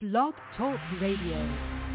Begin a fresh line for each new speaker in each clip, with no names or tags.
Blog Talk Radio.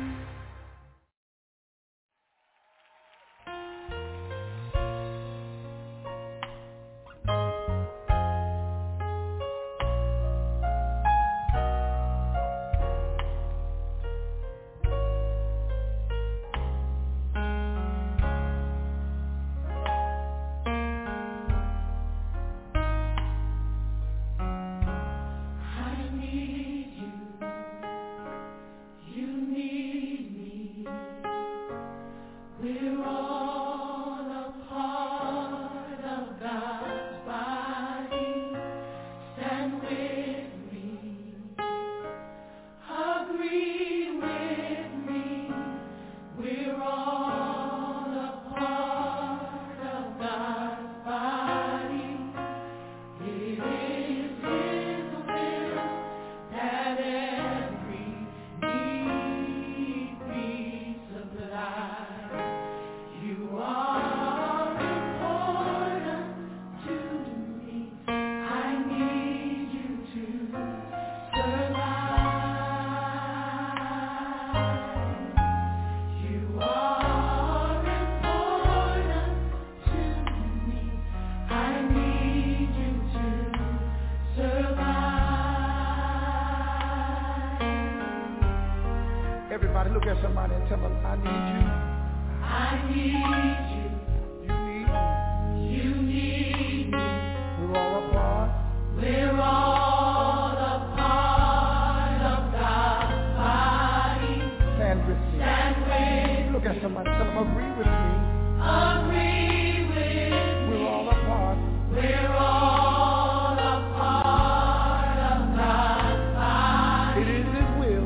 Everybody look at somebody and tell them, I need you. I need you. You need me. You need me. We're all a part. We're all a part of God's body. Stand with me. Stand with me. Look at somebody, tell them, agree with me. Agree with me. We're all a part. We're all a part of God's body. It is His will.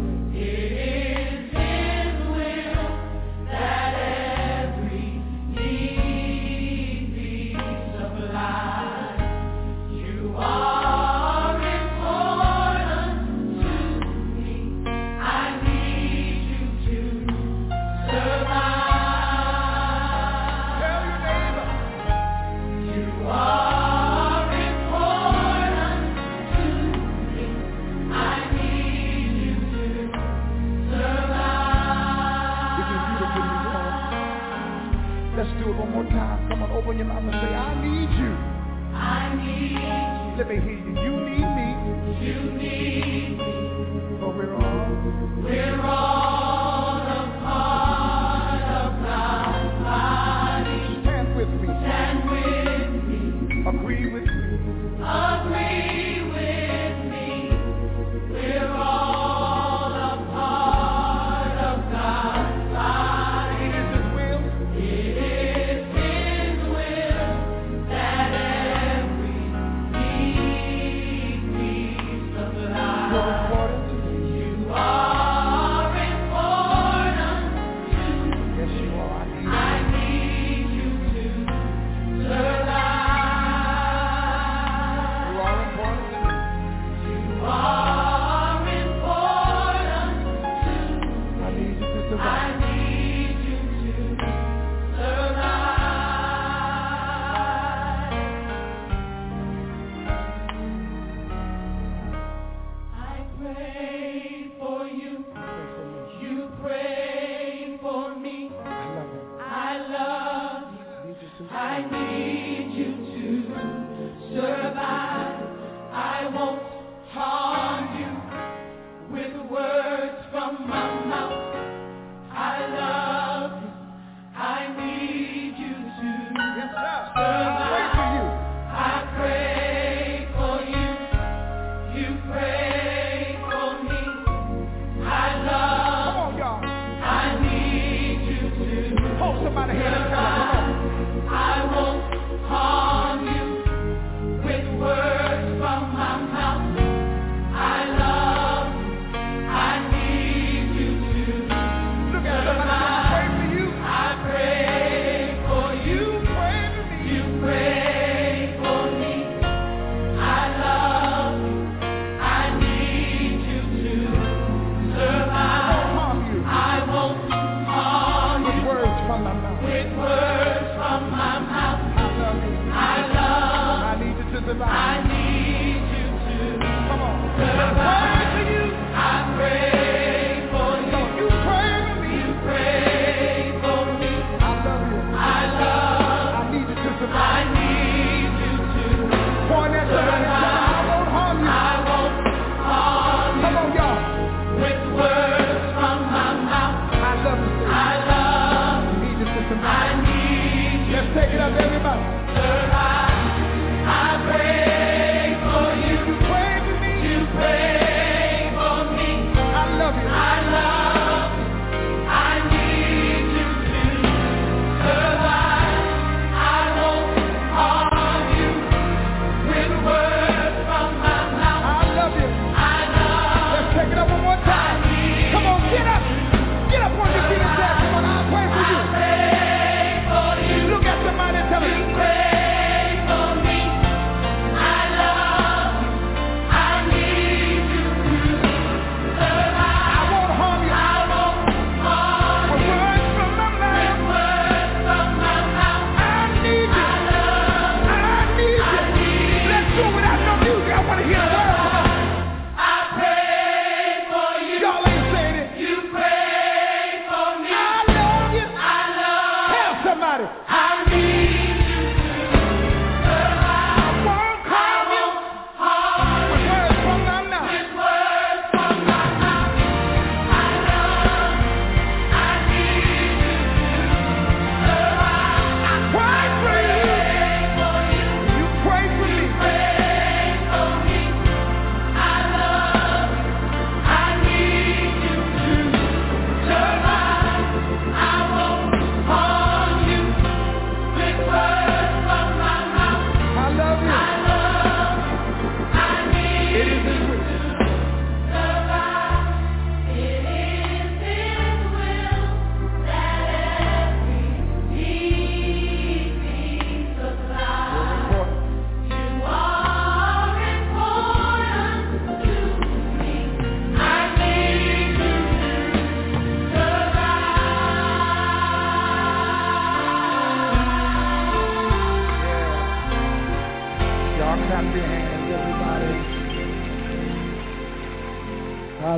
Open your mouth and say, I need you. I need you. Let me hear you. You need me. You need me. For we're all a part of God's body. Stand with me. Stand with me. Agree with me. Agree with me. We're all a part of God's body. It is His will. It is His will that every need be supplied.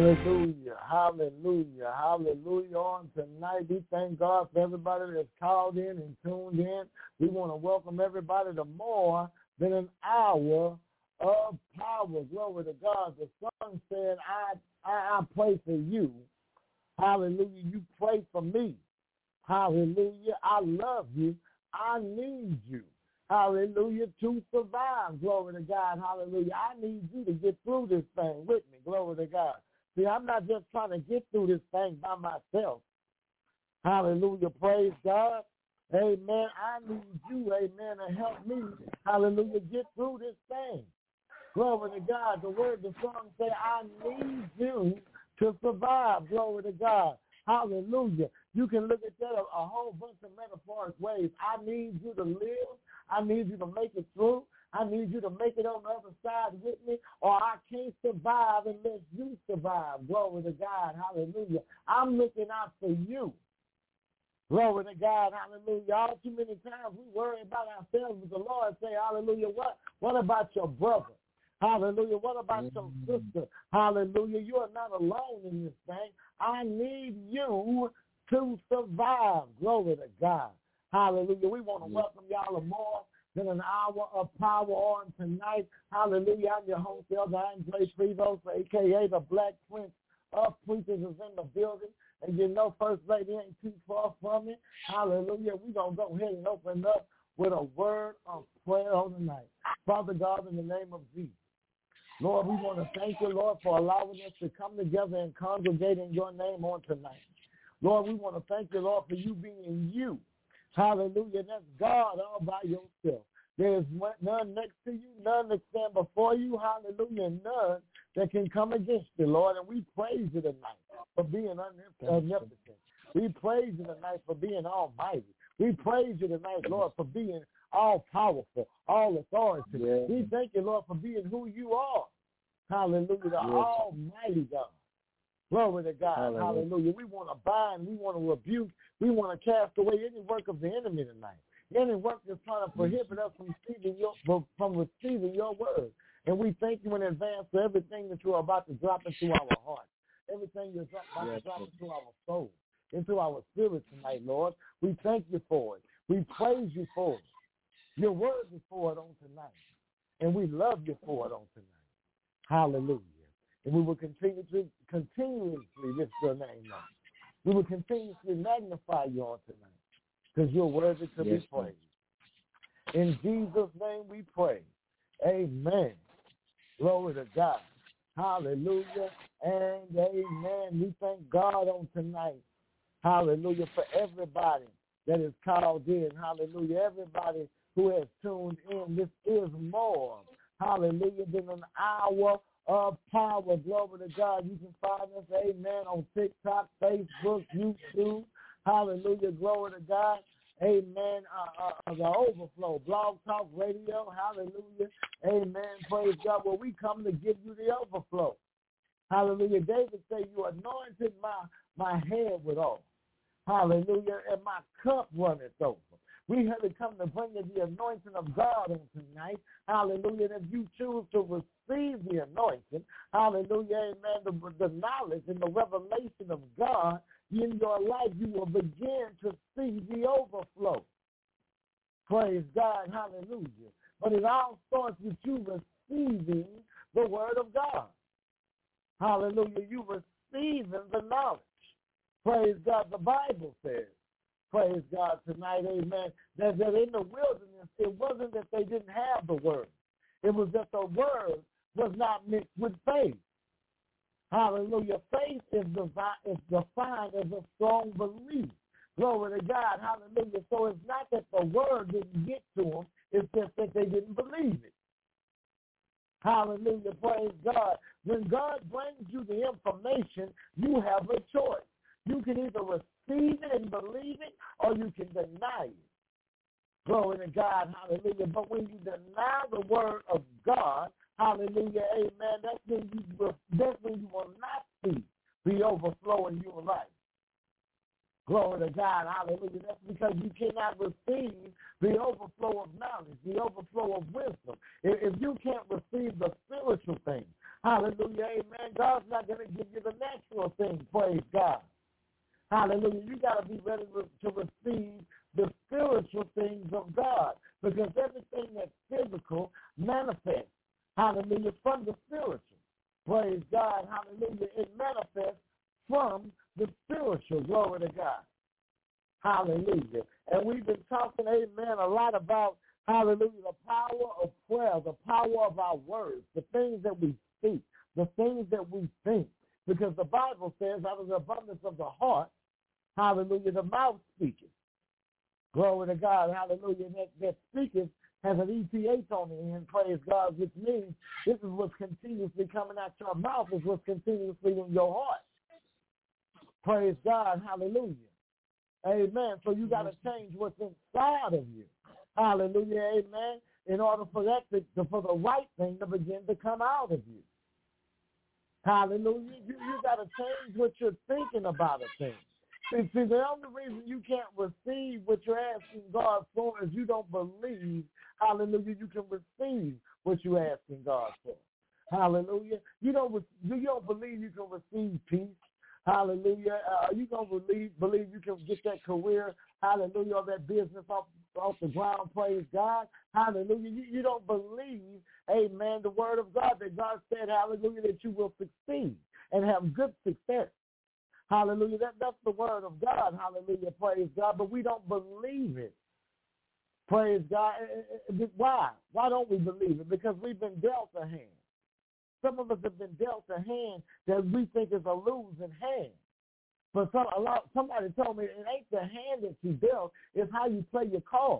Hallelujah, hallelujah, hallelujah. On tonight, we thank God for everybody that's called in and tuned in. We want to welcome everybody to more than an hour of power. Glory to God. The song said, I pray for you. Hallelujah. You pray for me. Hallelujah. I love you. I need you. Hallelujah, to survive. Glory to God. Hallelujah. I need you to get through this thing with me. Glory to God. See, I'm not just trying to get through this thing by myself. Hallelujah. Praise God. Amen. I need you, amen, to help me, hallelujah, get through this thing. Glory to God. The word, the song say, I need you to survive. Glory to God. Hallelujah. You can look at that a whole bunch of metaphoric ways. I need you to live. I need you to make it through. I need you to make it on the other side with me, or I can't survive unless you survive. Glory to God. Hallelujah. I'm looking out for you. Glory to God. Hallelujah. All too many times we worry about ourselves, but the Lord say, hallelujah, what about your brother? Hallelujah. What about your sister? Hallelujah. You are not alone in this thing. I need you to survive. Glory to God. Hallelujah. We want to welcome y'all to more than an hour of power on tonight. Hallelujah. I'm your host, Elder Andre Frivos, a.k.a. the Black Prince of Preachers, is in the building. And you know First Lady ain't too far from it. Hallelujah. We're going to go ahead and open up with a word of prayer on tonight. Father God, in the name of Jesus, Lord, we want to thank you, Lord, for allowing us to come together and congregate in your name on tonight. Lord, we want to thank you, Lord, for you being you. Hallelujah. That's God all by yourself. There is none next to you, none that stand before you. Hallelujah. None that can come against you, Lord. And we praise you tonight for being omnipotent. We praise you tonight for being almighty. We praise you tonight, Lord, for being all-powerful, all-authority. Yeah. We thank you, Lord, for being who you are. Hallelujah, the almighty God. Glory to God. Hallelujah. We want to bind, we want to rebuke, we want to cast away any work of the enemy tonight. Any work that's trying to prohibit us from receiving your word. And we thank you in advance for everything that you're about to drop into our heart. Everything you're about to drop into our soul, into our spirit tonight, Lord. We thank you for it. We praise you for it. Your word is for it on tonight. And we love you for it on tonight. Hallelujah. And we will continuously lift your name up. We will continuously magnify you on tonight because you're worthy to be praised. In Jesus' name we pray. Amen. Glory to God. Hallelujah and amen. We thank God on tonight. Hallelujah for everybody that is called in. Hallelujah. Everybody who has tuned in. This is more. Hallelujah than an hour of power. Glory to God. You can find us, amen, on TikTok, Facebook, YouTube. Hallelujah. Glory to God. Amen. The Overflow, Blog Talk Radio. Hallelujah. Amen. Praise God. Well, we come to give you the overflow. Hallelujah. David said, you anointed my head with oil. Hallelujah. And my cup runneth over. We have to come to bring you the anointing of God on tonight. Hallelujah. And if you choose to receive the anointing, hallelujah, amen, the knowledge and the revelation of God in your life, you will begin to see the overflow. Praise God. Hallelujah. But it all starts with you receiving the word of God. Hallelujah. You receiving the knowledge. Praise God. The Bible says, praise God tonight, amen, that in the wilderness, it wasn't that they didn't have the word. It was that the word was not mixed with faith. Hallelujah. Faith is defined as a strong belief. Glory to God. Hallelujah. So it's not that the word didn't get to them. It's just that they didn't believe it. Hallelujah. Praise God. When God brings you the information, you have a choice. You can either receive it and believe it, or you can deny it. Glory to God, hallelujah. But when you deny the word of God, hallelujah, amen, that's when you will not see the overflow in your life. Glory to God, hallelujah. That's because you cannot receive the overflow of knowledge, the overflow of wisdom. If you can't receive the spiritual things, Hallelujah, amen. God's not going to give you the natural thing, praise God. Hallelujah. You got to be ready to receive the spiritual things of God, because everything that's physical manifests, hallelujah, from the spiritual. Praise God, hallelujah. It manifests from the spiritual, glory to God. Hallelujah. And we've been talking, amen, a lot about, hallelujah, the power of prayer, the power of our words, the things that we speak, the things that we think. Because the Bible says, out of the abundance of the heart, hallelujah, the mouth speaketh. Glory to God, hallelujah. That speaketh has an ETH on the end, praise God, which means this is what's continuously coming out your mouth, is what's continuously in your heart. Praise God, hallelujah. Amen. So you got to change what's inside of you. Hallelujah, amen, in order for that for the right thing to begin to come out of you. Hallelujah. You got to change what you're thinking about a thing. See, the only reason you can't receive what you're asking God for is you don't believe, hallelujah, you can receive what you're asking God for. Hallelujah. You don't believe you can receive peace. Hallelujah. You don't believe you can get that career, hallelujah, or that business off the ground, praise God. Hallelujah. You don't believe, amen, the word of God, that God said, hallelujah, that you will succeed and have good success. Hallelujah. That's the word of God. Hallelujah. Praise God. But we don't believe it. Praise God. Why? Why don't we believe it? Because we've been dealt a hand. Some of us have been dealt a hand that we think is a losing hand. But somebody told me it ain't the hand that you dealt, it's how you play your cards.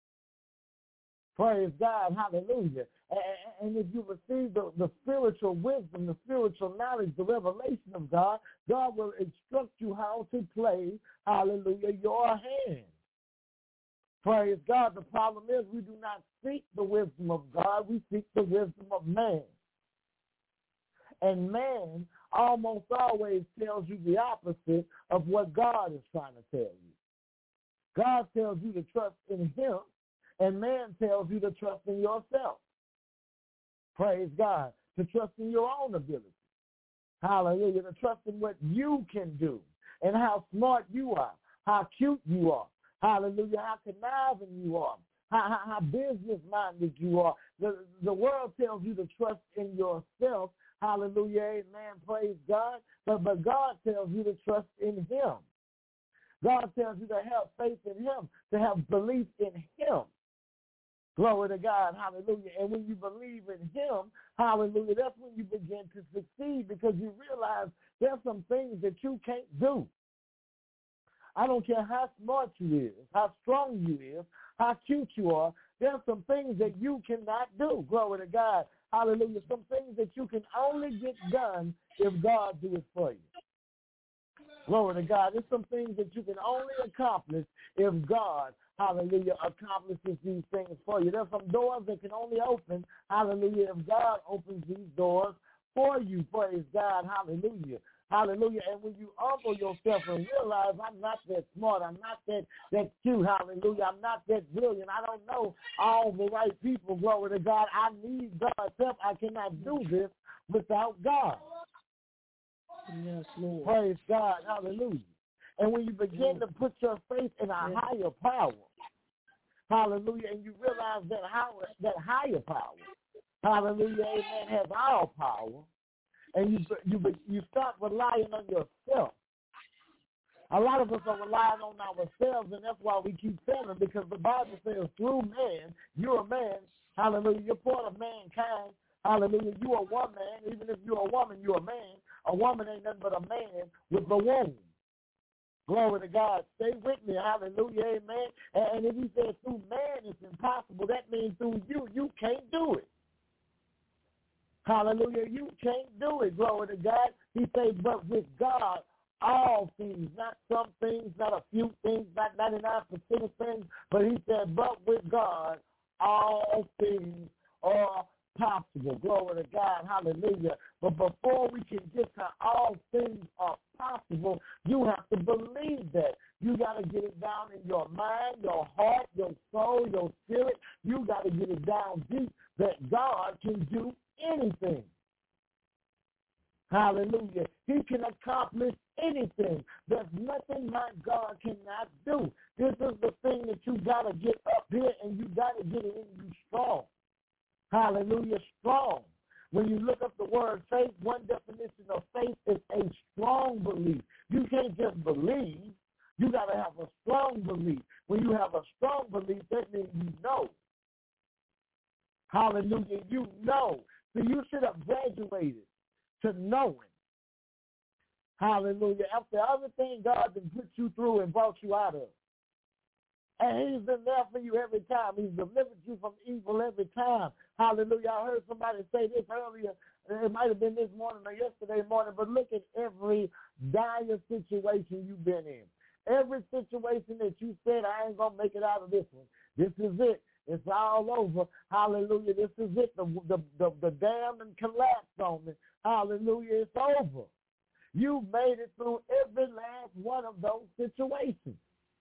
Praise God, hallelujah. And if you receive the spiritual wisdom, the spiritual knowledge, the revelation of God, God will instruct you how to play, hallelujah, your hand. Praise God. The problem is we do not seek the wisdom of God. We seek the wisdom of man. And man almost always tells you the opposite of what God is trying to tell you. God tells you to trust in him, and man tells you to trust in yourself. Praise God. To trust in your own ability. Hallelujah. To trust in what you can do and how smart you are, how cute you are. Hallelujah. How conniving you are. How business-minded you are. The world tells you to trust in yourself. Hallelujah. Amen. Praise God. But God tells you to trust in him. God tells you to have faith in him, to have belief in him. Glory to God, hallelujah. And when you believe in him, hallelujah, that's when you begin to succeed, because you realize there's some things that you can't do. I don't care how smart you is, how strong you is, how cute you are, there's some things that you cannot do. Glory to God, hallelujah. Some things that you can only get done if God do it for you. Glory to God. There's some things that you can only accomplish if God, hallelujah, accomplishes these things for you. There's some doors that can only open, hallelujah, if God opens these doors for you. Praise God, hallelujah. Hallelujah. And when you humble yourself and realize I'm not that smart, I'm not that cute, hallelujah, I'm not that brilliant, I don't know all the right people, glory to God, I need God's help. I cannot do this without God.
Yes, Lord.
Praise God, hallelujah. And when you begin to put your faith in a higher power, hallelujah, and you realize that higher power, hallelujah, amen, has all power, and you start relying on yourself. A lot of us are relying on ourselves, and that's why we keep failing, because the Bible says through man, you're a man, hallelujah, you're part of mankind, hallelujah, you are one man. Even if you're a woman, you're a man. A woman ain't nothing but a man with a womb. Glory to God. Stay with me. Hallelujah. Amen. And if he said through man it's impossible, that means through you can't do it. Hallelujah. You can't do it. Glory to God. He said, but with God, all things, not some things, not a few things, not 99% of things, but he said, but with God, all things are possible. Glory to God. Hallelujah. But before we can get to all things are possible, you have to believe that. You got to get it down in your mind, your heart, your soul, your spirit. You got to get it down deep that God can do anything. Hallelujah. He can accomplish anything. There's nothing my God cannot do. This is the thing that you got to get up here and you got to get it in you strong. Hallelujah, strong. When you look up the word faith, one definition of faith is a strong belief. You can't just believe. You got to have a strong belief. When you have a strong belief, that means you know. Hallelujah, you know. So you should have graduated to knowing. Hallelujah. After everything God has put you through and brought you out of. And he's been there for you every time. He's delivered you from evil every time. Hallelujah. I heard somebody say this earlier. It might have been this morning or yesterday morning, but look at every dire situation you've been in. Every situation that you said, I ain't going to make it out of this one. This is it. It's all over. Hallelujah. This is it. The dam and collapsed on me. Hallelujah. It's over. You made it through every last one of those situations.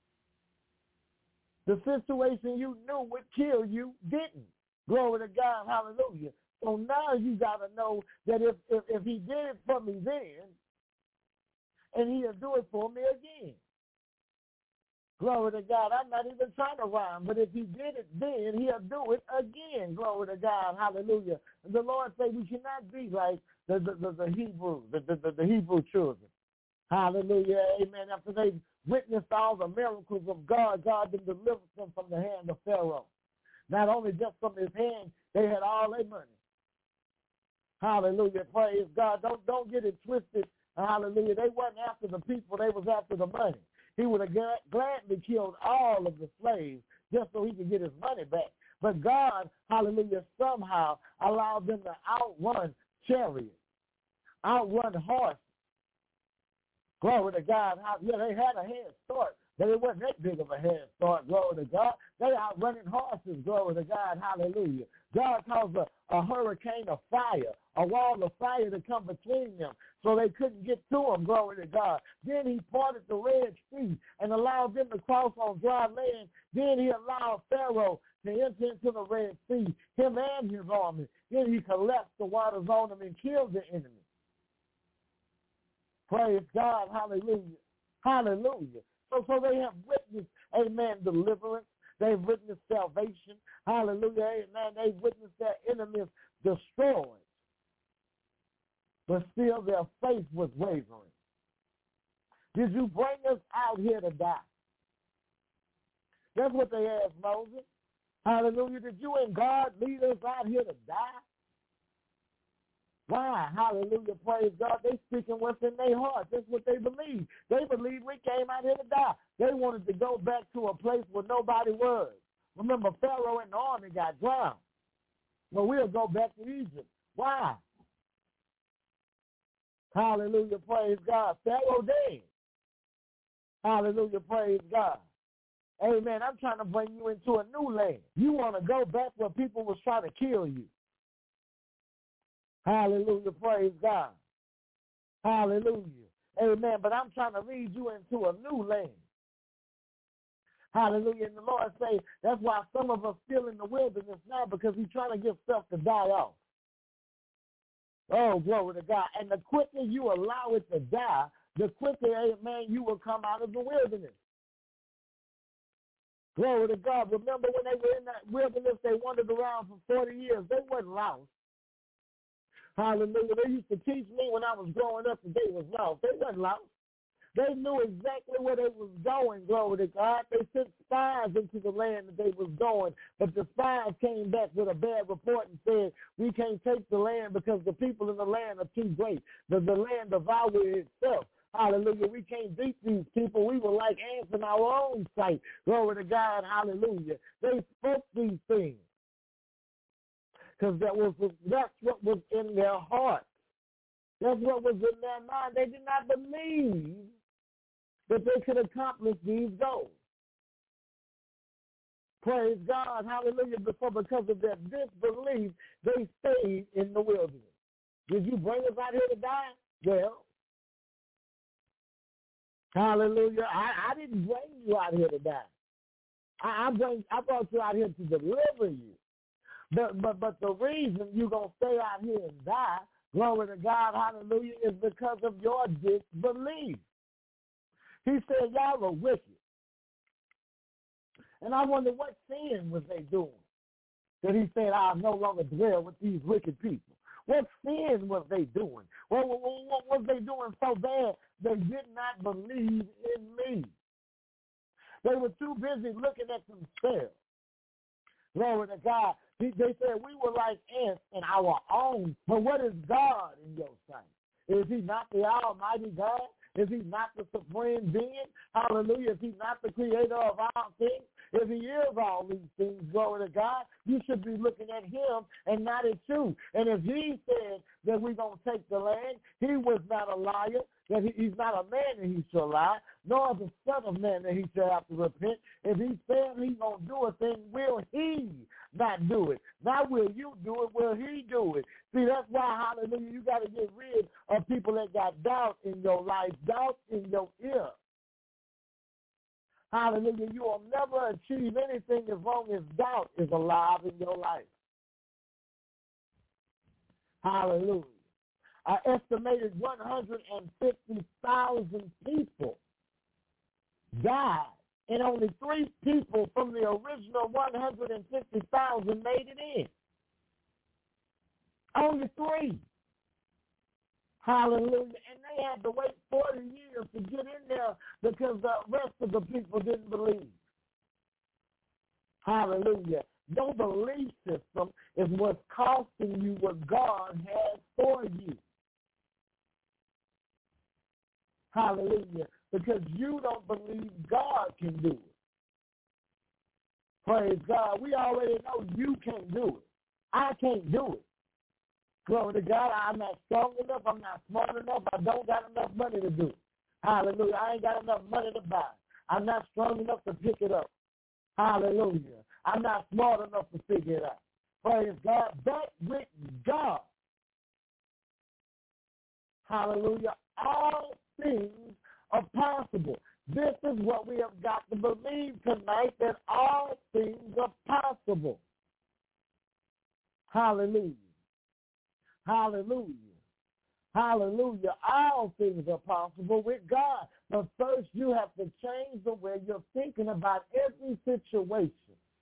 The situation you knew would kill you didn't. Glory to God. Hallelujah. So now you got to know that if he did it for me then, and he'll do it for me again. Glory to God. I'm not even trying to rhyme, but if he did it then, he'll do it again. Glory to God. Hallelujah. And the Lord said we cannot be like the Hebrews, the Hebrew children. Hallelujah. Amen. After they witnessed all the miracles of God, God then delivered them from the hand of Pharaoh. Not only just from his hand, they had all their money. Hallelujah. Praise God. Don't get it twisted. Hallelujah. They wasn't after the people. They was after the money. He would have gladly killed all of the slaves just so he could get his money back. But God, hallelujah, somehow allowed them to outrun chariots, outrun horses. Glory to God. Yeah, they had a head start, but it wasn't that big of a head start. Glory to God. They outrunning horses. Glory to God. Hallelujah. God caused a hurricane of fire, a wall of fire to come between them so they couldn't get to him. Glory to God. Then he parted the Red Sea and allowed them to cross on dry land. Then he allowed Pharaoh to enter into the Red Sea, him and his army. Then he collapsed the waters on them and killed the enemy. Praise God. Hallelujah. Hallelujah. So they have witnessed, amen, deliverance. They've witnessed salvation. Hallelujah. Amen. They've witnessed their enemies destroyed. But still their faith was wavering. Did you bring us out here to die? That's what they asked Moses. Hallelujah. Did you and God lead us out here to die? Why? Hallelujah. Praise God. They speaking what's in their heart. That's what they believe. They believe we came out here to die. They wanted to go back to a place where nobody was. Remember, Pharaoh and the army got drowned. Well, we'll go back to Egypt. Why? Hallelujah. Praise God. Pharaoh dead. Hallelujah. Praise God. Amen. I'm trying to bring you into a new land. You want to go back where people was trying to kill you. Hallelujah. Praise God. Hallelujah. Amen. But I'm trying to lead you into a new land. Hallelujah. And the Lord say that's why some of us still in the wilderness now, because he's trying to get stuff to die off. Oh, glory to God. And the quicker you allow it to die, the quicker, amen, you will come out of the wilderness. Glory to God. Remember when they were in that wilderness, they wandered around for 40 years. They weren't lost. Hallelujah. They used to teach me when I was growing up that they was lost. They weren't lost. They knew exactly where they was going, glory to God. They sent spies into the land that they was going, but the spies came back with a bad report and said, we can't take the land because the people in the land are too great. The land devoured itself. Hallelujah. We can't beat these people. We were like ants in our own sight. Glory to God. Hallelujah. They spoke these things because that's what was in their heart. That's what was in their mind. They did not believe that they could accomplish these goals. Praise God. Hallelujah. Because of their disbelief, they stayed in the wilderness. Did you bring us out here to die? Well, hallelujah. I didn't bring you out here to die. I brought you out here to deliver you. But the reason you're going to stay out here and die glory to God, hallelujah, is because of your disbelief. He said, y'all are wicked. And I wonder what sin was they doing that he said, I'll no longer dwell with these wicked people. What sin was they doing? What was they doing so bad they did not believe in me? They were too busy looking at themselves. Glory to God. They said we were like ants in our own. But what is God in your sight? Is he not the Almighty God? Is he not the supreme being? Hallelujah. Is he not the creator of all things? If he is all these things, glory to God, you should be looking at him and not at you. And if he said that we're going to take the land, he was not a liar, that he's not a man that he shall lie, nor the son of man that he shall have to repent. If he said he's going to do a thing, will he not do it? Not will you do it, will he do it? See, that's why, hallelujah, you got to get rid of people that got doubt in your life, doubt in your ear. Hallelujah, you will never achieve anything as long as doubt is alive in your life. Hallelujah. I estimated 150,000 people died, and only 3 people from the original 150,000 made it in. Only 3. Hallelujah. And they had to wait 40 years to get in there because the rest of the people didn't believe. Hallelujah. Your belief system is what's costing you what God has for you. Hallelujah. Because you don't believe God can do it. Praise God. We already know you can't do it. I can't do it. Glory to God, I'm not strong enough, I'm not smart enough, I don't got enough money to do it. Hallelujah, I ain't got enough money to buy. I'm not strong enough to pick it up. Hallelujah, I'm not smart enough to figure it out. Praise God, but with God, hallelujah, all things are possible. This is what we have got to believe tonight, that all things are possible. Hallelujah. Hallelujah. Hallelujah. All things are possible with God. But first you have to change the way you're thinking about every situation.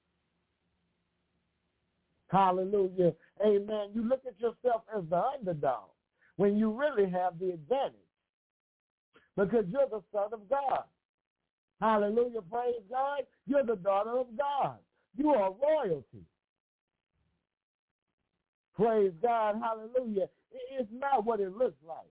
Hallelujah. Amen. You look at yourself as the underdog when you really have the advantage because you're the son of God. Hallelujah. Praise God. You're the daughter of God. You are royalty. Praise God, hallelujah. It's not what it looks like.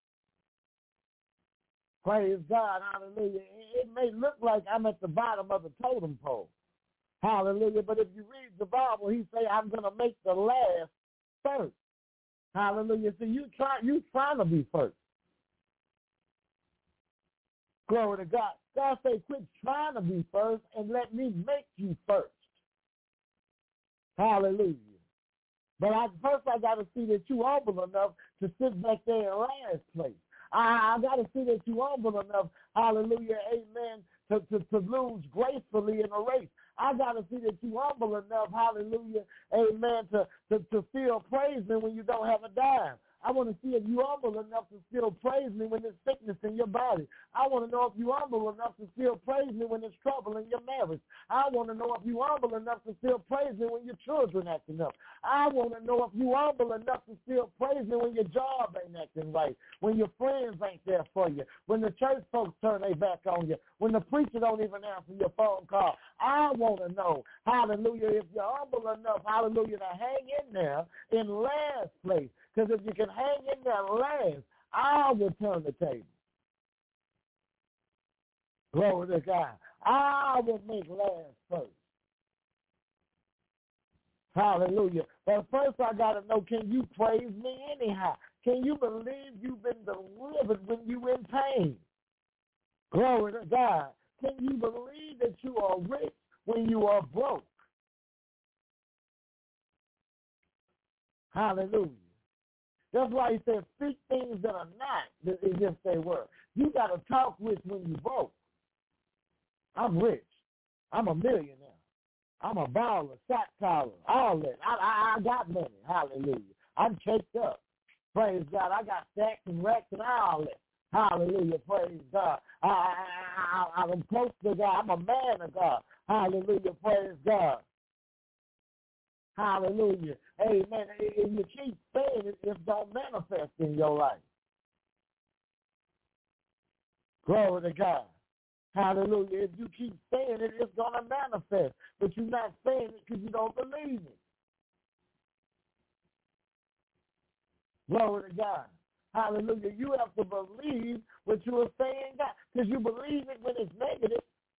Praise God, hallelujah. It may look like I'm at the bottom of the totem pole. Hallelujah. But if you read the Bible, he say, I'm going to make the last first. Hallelujah. See, you trying to be first. Glory to God. God say, quit trying to be first and let me make you first. Hallelujah. But first I got to see that you're humble enough to sit back there in last place. I got to see that you're humble enough, hallelujah, amen, to lose gracefully in a race. I got to see that you're humble enough, hallelujah, amen, to still praise me when you don't have a dime. I want to see if you're humble enough to still praise me when there's sickness in your body. I want to know if you're humble enough to still praise me when there's trouble in your marriage. I want to know if you're humble enough to still praise me when your children acting up. I want to know if you're humble enough to still praise me when your job ain't acting right, when your friends ain't there for you, when the church folks turn their back on you, when the preacher don't even answer your phone call. I want to know, hallelujah, if you're humble enough, hallelujah, to hang in there in last place. Because if you can hang in there last, I will turn the table. Glory to God. I will make last first. Hallelujah. But first I got to know, can you praise me anyhow? Can you believe you've been delivered when you in pain? Glory to God. Can you believe that you are rich when you are broke? Hallelujah. That's why he said, speak things that are not as if they were. You got to talk rich when you broke. I'm rich. I'm a millionaire. I'm a baller, shot caller, all that. I got money. Hallelujah. I'm caked up. Praise God. I got stacks and racks and all that. Hallelujah. Praise God. I'm close to God. I'm a man of God. Hallelujah. Praise God. Hallelujah. Amen. If you keep saying it, it's going to manifest in your life. Glory to God. Hallelujah. If you keep saying it, it's going to manifest. But you're not saying it because you don't believe it. Glory to God. Hallelujah. You have to believe what you are saying, God, because you believe it when it's negative.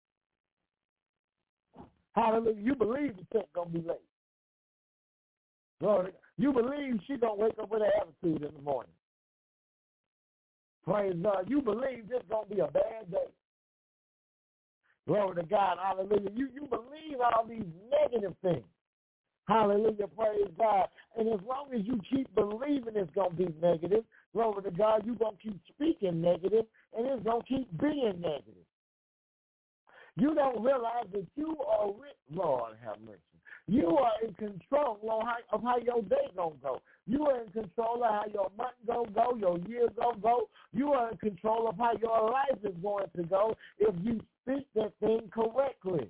Hallelujah. You believe the check going to be late. Glory to God. You believe she's going to wake up with an attitude in the morning. Praise God. You believe this is going to be a bad day. Glory to God. Hallelujah. You believe all these negative things. Hallelujah. Praise God. And as long as you keep believing it's going to be negative, glory to God, you're going to keep speaking negative, and it's going to keep being negative. You don't realize that you are Lord have mercy. You are in control of how your day going to go. You are in control of how your month going to go, your year going to go. You are in control of how your life is going to go if you speak that thing correctly.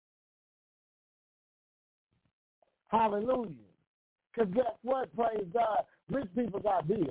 Hallelujah. Because guess what? Praise God. Rich people got bills.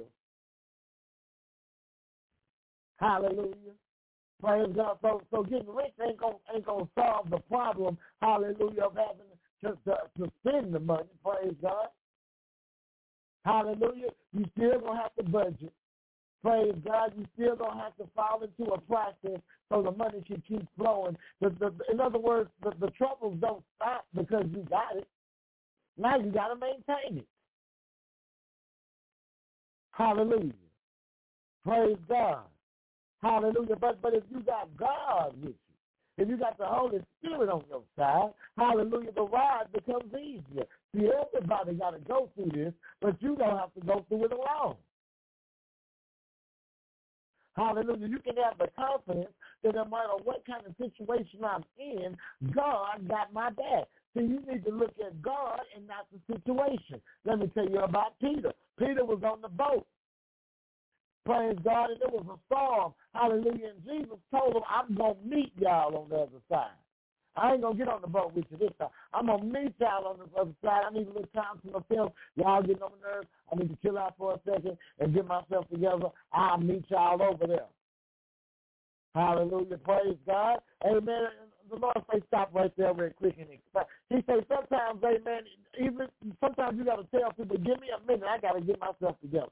Hallelujah. Praise God. So getting rich ain't gonna solve the problem, hallelujah, of having to spend the money. Praise God. Hallelujah. You still gonna have to budget. Praise God. You still gonna have to fall into a process so the money can keep flowing. In other words, the troubles don't stop because you got it. Now you got to maintain it. Hallelujah. Praise God. Hallelujah. But if you got God with you, if you got the Holy Spirit on your side, hallelujah, the ride becomes easier. See, everybody got to go through this, but you don't have to go through it alone. Hallelujah. You can have the confidence that no matter what kind of situation I'm in, God got my back. So you need to look at God and not the situation. Let me tell you about Peter. Peter was on the boat. Praise God, and there was a storm. Hallelujah. And Jesus told him, I'm going to meet y'all on the other side. I ain't going to get on the boat with you this time. I'm going to meet y'all on the other side. I need a little time to myself. Y'all getting on my nerves. I need to chill out for a second and get myself together. I'll meet y'all over there. Hallelujah. Praise God. Amen. The Lord say stop right there very quick and explain. He says sometimes, amen, even sometimes you got to tell people, give me a minute. I got to get myself together.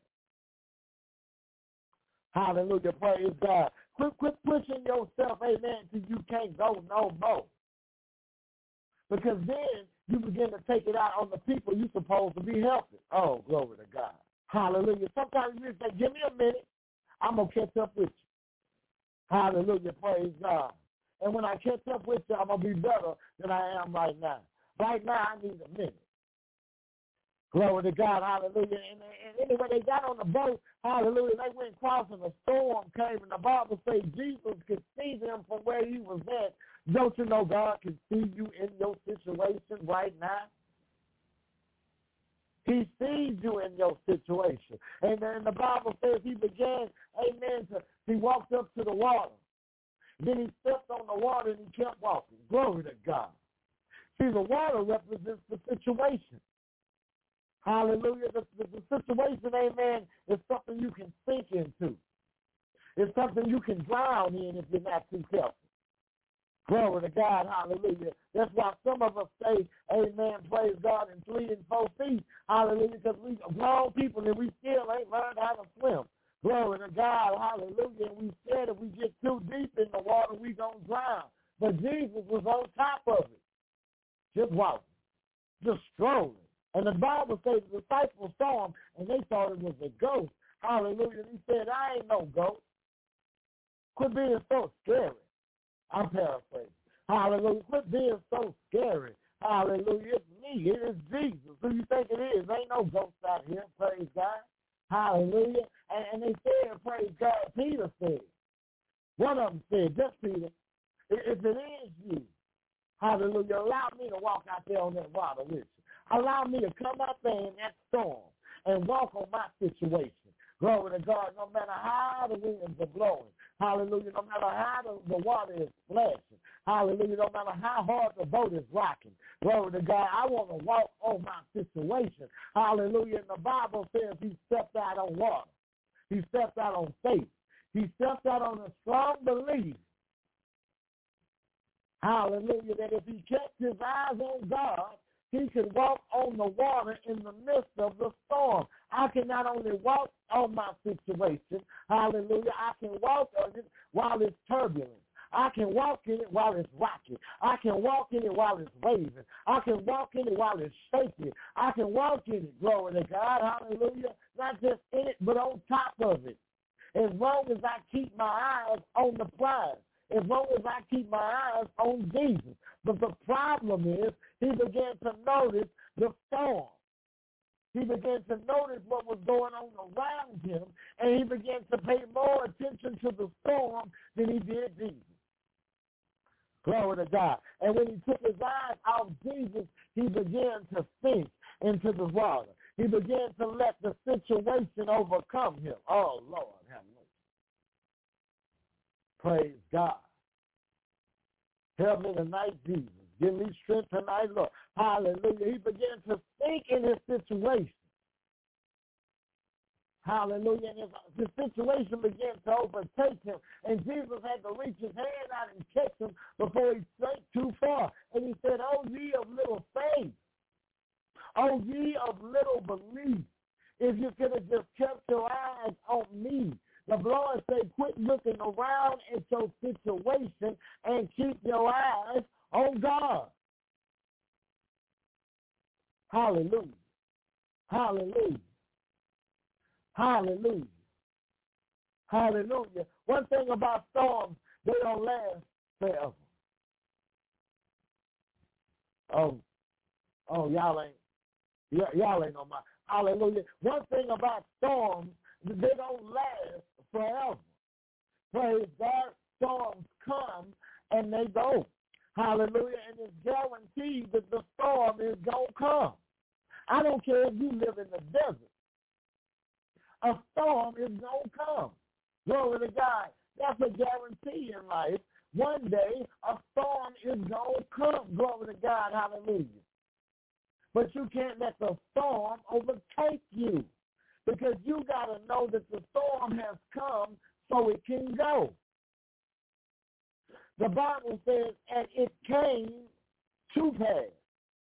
Hallelujah. Praise God. Quit pushing yourself, amen, till you can't go no more. Because then you begin to take it out on the people you're supposed to be helping. Oh, glory to God. Hallelujah. Sometimes you say, give me a minute. I'm going to catch up with you. Hallelujah. Praise God. And when I catch up with you, I'm going to be better than I am right now. Right now, I need a minute. Glory to God. Hallelujah. And anyway, they got on the boat. Hallelujah. They went crossing. A storm came, and the Bible says Jesus could see them from where he was at. Don't you know God can see you in your situation right now? He sees you in your situation. And then the Bible says he began, amen, he walked up to the water. Then he stepped on the water and he kept walking. Glory to God. See, the water represents the situation. Hallelujah. The situation, amen, is something you can sink into. It's something you can drown in if you're not too careful. Glory to God. Hallelujah. That's why some of us say, amen, praise God, in 3 and 4 feet. Hallelujah. Because we grown people and we still ain't learned how to swim. Glory to God. Hallelujah. And we said if we get too deep in the water, we going to drown. But Jesus was on top of it. Just walking. Just strolling. And the Bible says the disciples saw him and they thought it was a ghost. Hallelujah. And he said, I ain't no ghost. Quit being so scary. I'm paraphrasing. Hallelujah. Quit being so scary. Hallelujah. It's me. It is Jesus. Who you think it is? Ain't no ghost out here. Praise God. Hallelujah. And they said, praise God. Peter said. One of them said, just Peter, if it is you, hallelujah, allow me to walk out there on that water with you. Allow me to come out there in that storm and walk on my situation. Glory to God. No matter how the winds are blowing. Hallelujah. No matter how the water is splashing. Hallelujah. No matter how hard the boat is rocking. Glory to God. I want to walk on my situation. Hallelujah. And the Bible says he stepped out on water. He stepped out on faith. He stepped out on a strong belief. Hallelujah. That if he kept his eyes on God, he could walk on the water in the midst of the storm. I can not only walk on my situation, hallelujah, I can walk on it while it's turbulent. I can walk in it while it's rocky. I can walk in it while it's waving. I can walk in it while it's shaking. I can walk in it, glory to God, hallelujah, not just in it, but on top of it. As long as I keep my eyes on the prize. As long as I keep my eyes on Jesus. But the problem is he began to notice the storm. He began to notice what was going on around him, and he began to pay more attention to the storm than he did Jesus. Glory to God. And when he took his eyes off Jesus, he began to sink into the water. He began to let the situation overcome him. Oh, Lord, have mercy. Praise God. Help me tonight, Jesus. Give me strength tonight, Lord. Hallelujah. He began to think in his situation. Hallelujah. And his situation began to overtake him. And Jesus had to reach his hand out and catch him before he sank too far. And he said, "Oh, ye of little faith. Oh, ye of little belief. If you could have just kept your eyes on me." The Lord said, quit looking around at your situation and keep your eyes on God. Hallelujah. Hallelujah. Hallelujah. Hallelujah. One thing about storms, they don't last forever. Oh, y'all ain't on my. Hallelujah. One thing about storms, they don't last forever. Praise God. Storms come and they go. Hallelujah. And it's guaranteed that the storm is going to come. I don't care if you live in the desert. A storm is going to come. Glory to God. That's a guarantee in life. One day, a storm is going to come. Glory to God. Hallelujah. But you can't let the storm overtake you. Because you got to know that the storm has come so it can go. The Bible says, and it came to pass.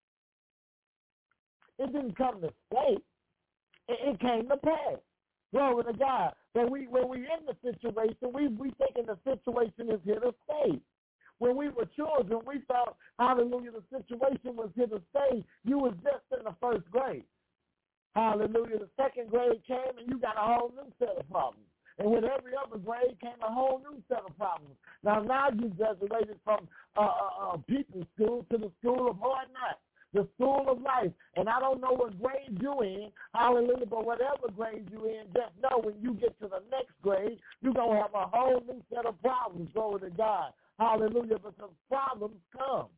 It didn't come to stay. It came to pass. Glory to God. But when we in the situation, we thinking the situation is here to stay. When we were children, we thought, hallelujah, the situation was here to stay. You was just in the first grade. Hallelujah. The second grade came and you got a whole new set of problems. And with every other grade came a whole new set of problems. Now you graduated from people's school to the school of hard knocks, the school of life. And I don't know what grade you in, hallelujah, but whatever grade you in, just know when you get to the next grade, you're going to have a whole new set of problems, glory to God. Hallelujah, because problems come.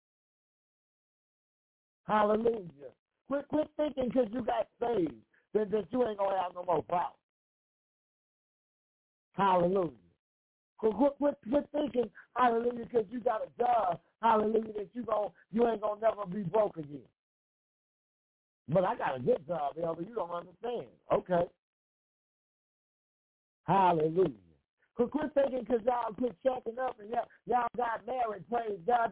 Hallelujah. Quit thinking because you got saved that you ain't going to have no more problems. Hallelujah. Quit thinking, hallelujah, because you got a job, hallelujah, that you ain't going to never be broke again. But I got a good job, Elder. You don't understand. Okay. Hallelujah. Quit thinking because y'all quit checking up and y'all got married, praise God.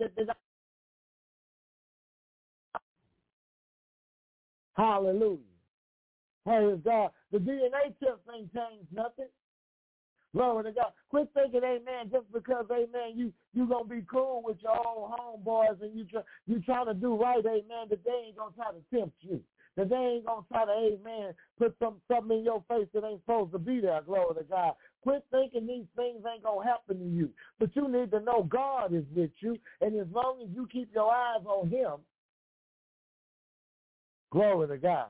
Hallelujah. Praise God. The DNA test ain't changed nothing. Glory to God. Quit thinking, amen, just because, amen, you going to be cool with your old homeboys and you trying to do right, amen, that they ain't going to try to tempt you. That they ain't going to try to, amen, put something in your face that ain't supposed to be there, glory to God. Quit thinking these things ain't going to happen to you. But you need to know God is with you, and as long as you keep your eyes on him, glory to God.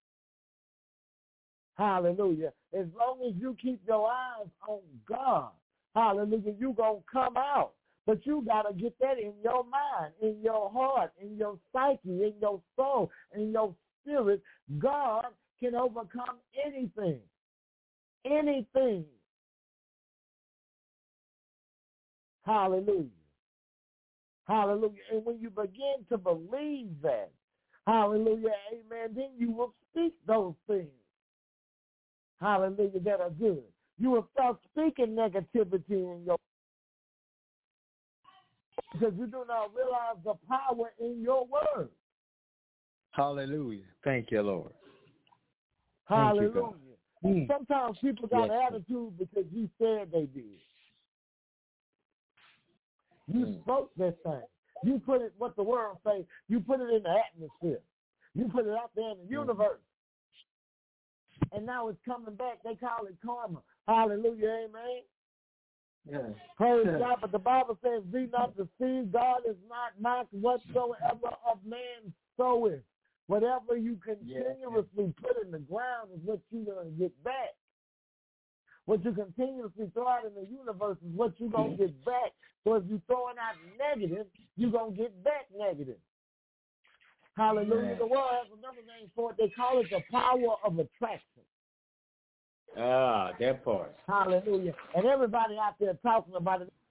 Hallelujah. As long as you keep your eyes on God, hallelujah, you're going to come out. But you got to get that in your mind, in your heart, in your psyche, in your soul, in your spirit. God can overcome anything. anything. Hallelujah. Hallelujah. And when you begin to believe that, hallelujah, amen, then you will speak those things, hallelujah, that are good. You will start speaking negativity in your, because you do not realize the power in your word.
Hallelujah. Thank you, Lord.
Hallelujah.
You,
sometimes people got an attitude because you said they did. You spoke this thing. You put it, what the world says, you put it in the atmosphere. You put it out there in the universe. And now it's coming back. They call it karma. Hallelujah, amen.
Yes.
Praise God. But the Bible says, be not deceived. God is not mocked. Whatsoever of man soweth. Whatever you continuously put in the ground is what you're going to get back. What you continuously throw out in the universe is what you're going to get back. So if you're throwing out negative, you're going to get back negative. Hallelujah. The world has another name for it. They call it the power of attraction.
Ah, that part.
Hallelujah. And everybody out there talking about it.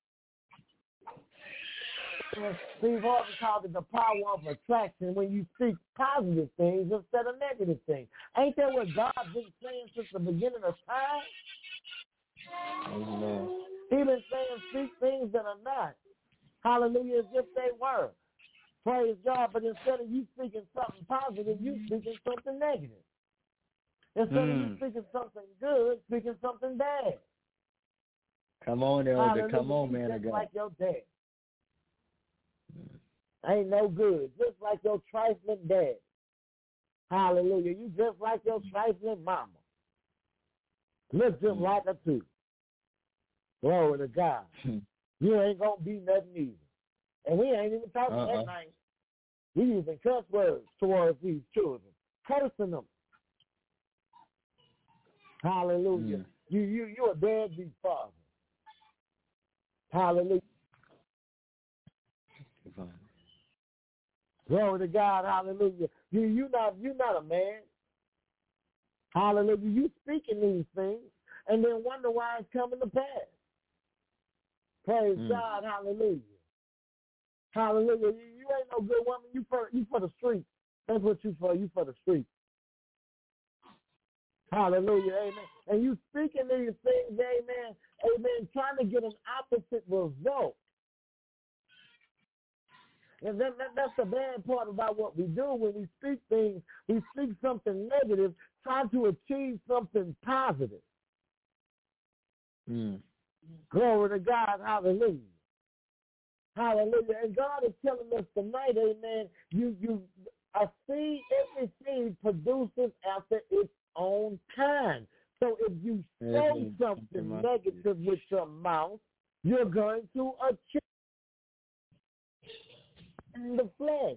Steve Harvey called it the power of attraction when you speak positive things instead of negative things. Ain't that what God's been saying since the beginning of time?
Amen.
He's been saying speak things that are not. Hallelujah, as if they were. Praise God. But instead of you speaking something positive, you speaking something negative. Instead of you speaking something good, speaking something bad.
Come on, Elder. Come on, man of God.
Just like your dad. Ain't no good. Just like your trifling dad. Hallelujah. You just like your trifling mama. Look just like a tooth. Glory to God. You ain't going to be nothing either. And we ain't even talking that night. We using cuss words towards these children. Cursing them. Hallelujah. You're a deadbeat father. Hallelujah. Glory to God. Hallelujah. You're not a man. Hallelujah. You speaking these things and then wonder why it's coming to pass. Praise God. Hallelujah. Hallelujah. You ain't no good woman. You for the street. That's what you for. You for the street. Hallelujah. Amen. And you speaking these things, amen, amen, trying to get an opposite result. And that's the bad part about what we do when we speak things. We speak something negative, trying to achieve something positive. Glory to God. Hallelujah. Hallelujah. And God is telling us tonight, amen, every seed produces after its own kind. So if you say something negative with your mouth, you're going to achieve in the flesh.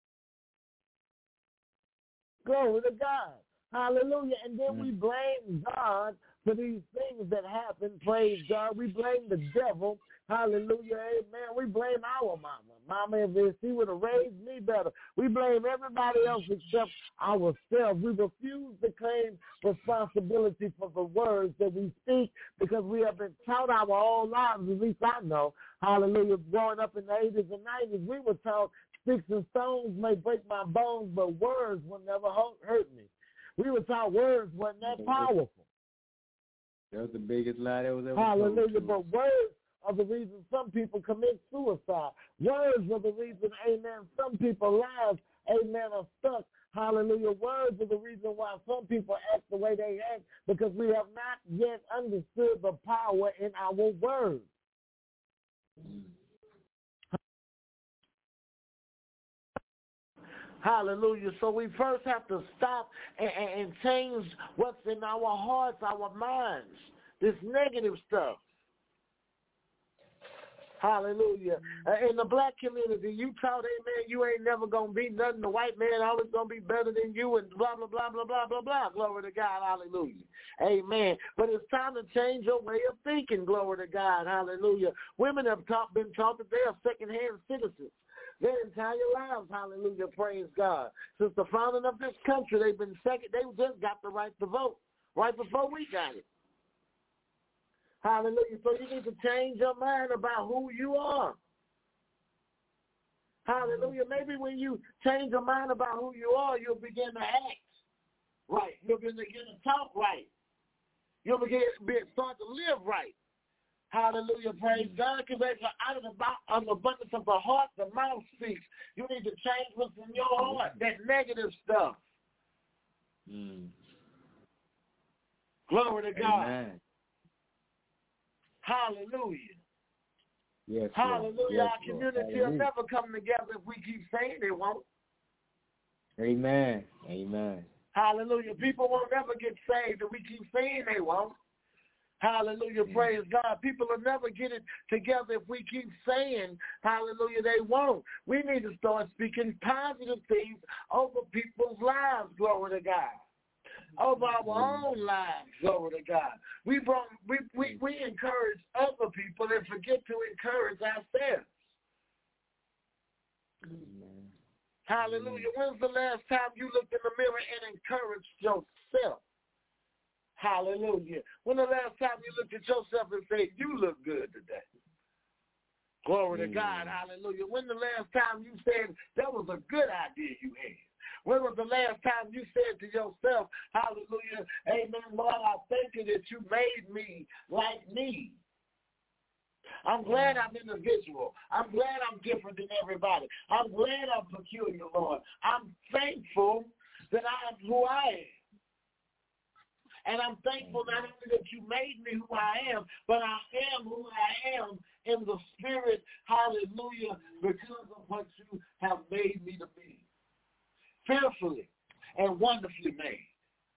Glory to God. Hallelujah. And then we blame God for these things that happen. Praise God. We blame the devil. Hallelujah. Amen. We blame our mama. Mama, if she would have raised me better. We blame everybody else except ourselves. We refuse to claim responsibility for the words that we speak because we have been taught our whole lives, at least I know. Hallelujah. Growing up in the 80s and 90s, we were taught sticks and stones may break my bones, but words will never hurt me. We were taught words weren't that powerful.
That was the biggest lie that was ever
Hallelujah.
told.
But words are the reason some people commit suicide. Words are the reason, amen, some people's lives, amen, are stuck. Hallelujah. Words are the reason why some people act the way they act because we have not yet understood the power in our words. Hallelujah. So we first have to stop and change what's in our hearts, our minds, this negative stuff. Hallelujah. In the black community, you taught, amen, you ain't never going to be nothing. The white man always going to be better than you and blah, blah, blah, blah, blah, blah, blah. Glory to God. Hallelujah. Amen. But it's time to change your way of thinking. Glory to God. Hallelujah. Women have been taught that they are second-hand citizens their entire lives. Hallelujah. Praise God. Since the founding of this country, they've been second. They just got the right to vote right before we got it. Hallelujah. So you need to change your mind about who you are. Hallelujah. Maybe when you change your mind about who you are, you'll begin to act right. You'll begin to talk right. You'll start to live right. Hallelujah. Praise God. Because out of the abundance of the heart, the mouth speaks. You need to change what's in your heart, that negative stuff. Glory to God. Amen. Hallelujah. Yes, hallelujah. Yes, our community will never come together if we keep saying they won't.
Amen. Amen.
Hallelujah. People won't ever get saved if we keep saying they won't. Hallelujah. Praise God. People will never get it together if we keep saying, hallelujah, they won't. We need to start speaking positive things over people's lives, glory to God. Over our own lives, glory to God. We encourage other people and forget to encourage ourselves. Amen. Hallelujah. When's the last time you looked in the mirror and encouraged yourself? Hallelujah. When the last time you looked at yourself and said, you look good today? Glory to God. Hallelujah. When the last time you said, that was a good idea you had? When was the last time you said to yourself, hallelujah, amen, Lord, I thank you that you made me like me. I'm glad I'm individual. I'm glad I'm different than everybody. I'm glad I'm peculiar, Lord. I'm thankful that I am who I am. And I'm thankful not only that you made me who I am, but I am who I am in the spirit, hallelujah, because of what you have made me to be. Fearfully and wonderfully made.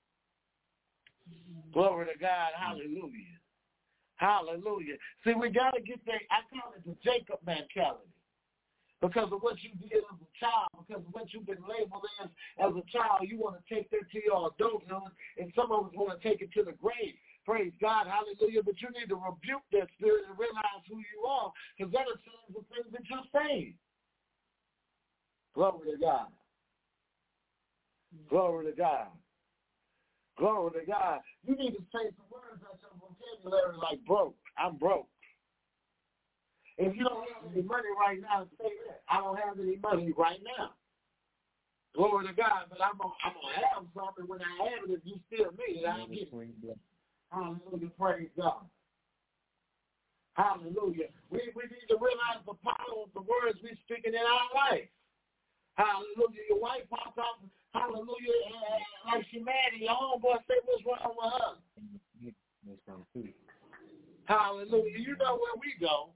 Glory to God. Hallelujah. Hallelujah. See, we got to get that. I call it the Jacob mentality. Because of what you did as a child, because of what you've been labeled as a child, you want to take that to your adulthood, and some of us want to take it to the grave. Praise God. Hallelujah. But you need to rebuke that spirit and realize who you are, because that is the things that you're saying. Glory to God. Glory to God. Glory to God. You need to say some words out your vocabulary like broke. I'm broke. If you don't have any money right now, say that. I don't have any money right now. Glory to God. But I'm gonna have something when I have it. If you still need it, I'll get it. Hallelujah. Praise God. Hallelujah. We need to realize the power of the words we're speaking in our life. Hallelujah. Your wife pops out, hallelujah, like she mad, and your homeboy say, what's wrong with her? Hallelujah. You know where we go.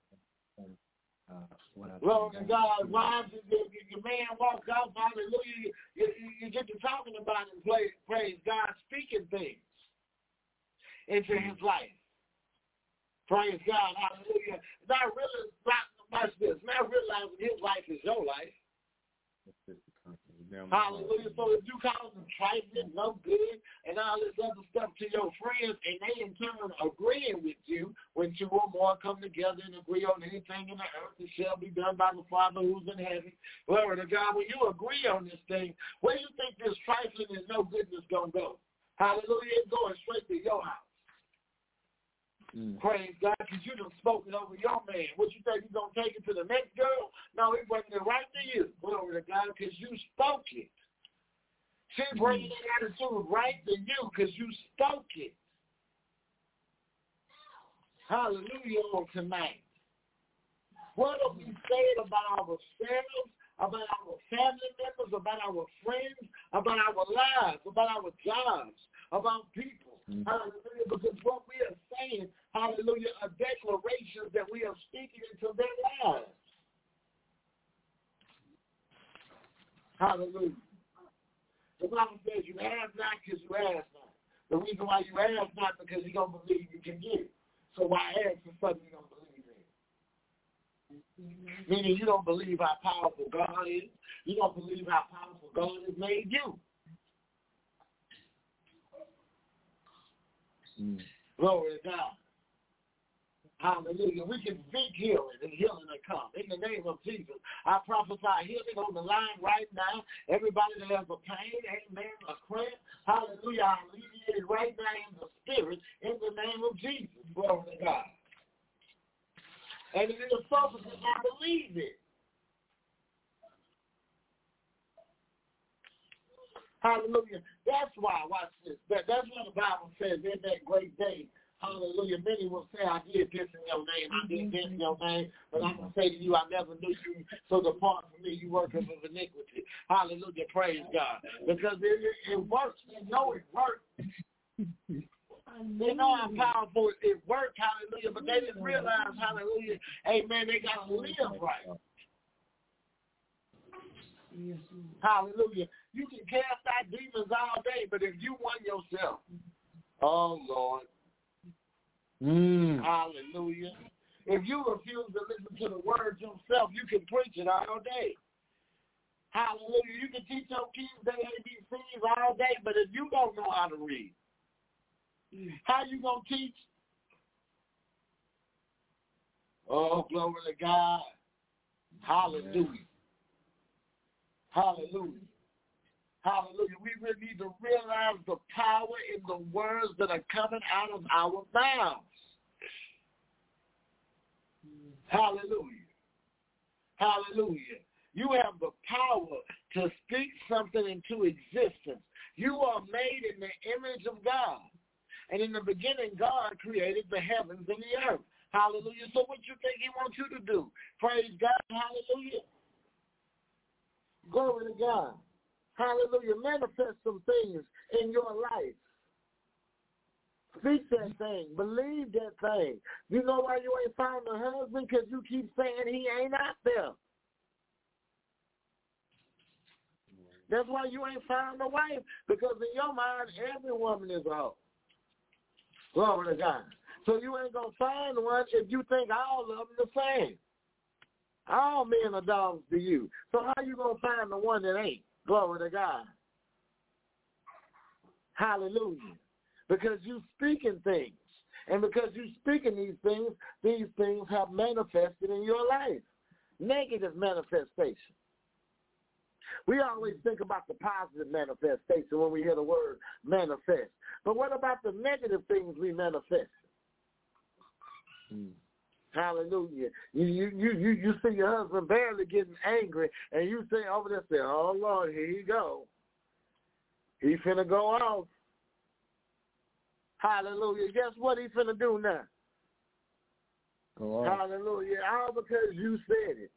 Glory to God. Wives, your man walks out, hallelujah. You get to talking about it and praise God, speaking things into his life. Praise God. Hallelujah. Not realizing his life is your life. Hallelujah. So if you call them trifling, no good, and all this other stuff to your friends, and they in turn agreeing with you, when two or more come together and agree on anything in the earth, it shall be done by the Father who's in heaven. Glory to God. When you agree on this thing, where do you think this trifling and no goodness going to go? Hallelujah. It's going straight to your house. Praise God, because you done spoken over your man. What you think, you going to take it to the next girl? No, he bringing it right to you. Glory to God, because you spoke it. She bringing that attitude right to you because you spoke it. Hallelujah on tonight. What have we said about ourselves, about our family members, about our friends, about our lives, about our jobs, about people? Hallelujah, because what we are saying, hallelujah, are declarations that we are speaking into their lives. Hallelujah. The Bible says you have not because you ask not. The reason why you ask not because you don't believe you can get it. So why ask for something you don't believe in? Meaning you don't believe how powerful God is. You don't believe how powerful God has made you. Glory to God. Hallelujah. We can speak healing and healing will come. In the name of Jesus, I prophesy healing on the line right now. Everybody that has a pain, amen, a cramp, hallelujah, I alleviate it right now in the spirit in the name of Jesus. Glory to God. And it is so because I believe it. Hallelujah. That's why, watch this. That's what the Bible says in that great day. Hallelujah. Many will say, I did this in your name. I did this in your name. But I'm going to say to you, I never knew you. So depart from me, you workers of iniquity. Hallelujah. Praise God. Because it works. They know it works. They know how powerful it works. Hallelujah. But they didn't realize, hallelujah, amen, they got to live right. Hallelujah. You can cast out demons all day, but if you won yourself, oh, Lord. Hallelujah. If you refuse to listen to the word yourself, you can preach it all day. Hallelujah. You can teach your kids their ABCs all day, but if you don't know how to read, how you going to teach? Oh, glory to God. Hallelujah. Hallelujah. Hallelujah. We really need to realize the power in the words that are coming out of our mouths. Hallelujah. Hallelujah. You have the power to speak something into existence. You are made in the image of God. And in the beginning, God created the heavens and the earth. Hallelujah. So what you think he wants you to do? Praise God. Hallelujah. Glory to God. Hallelujah. Manifest some things in your life. Speak that thing. Believe that thing. You know why you ain't found a husband? Because you keep saying he ain't out there. That's why you ain't found a wife. Because in your mind, every woman is a hoe. Glory to God. So you ain't going to find one if you think all of them the same. All men are dogs to you. So how you going to find the one that ain't? Glory to God. Hallelujah. Because you speaking things. And because you speaking these things have manifested in your life. Negative manifestation. We always think about the positive manifestation when we hear the word manifest. But what about the negative things we manifest? Hallelujah. You see your husband barely getting angry, and you say over there, say, oh, Lord, here you go. He finna go off. Hallelujah. Guess what he finna do now?
Go on.
Hallelujah. All because you said it.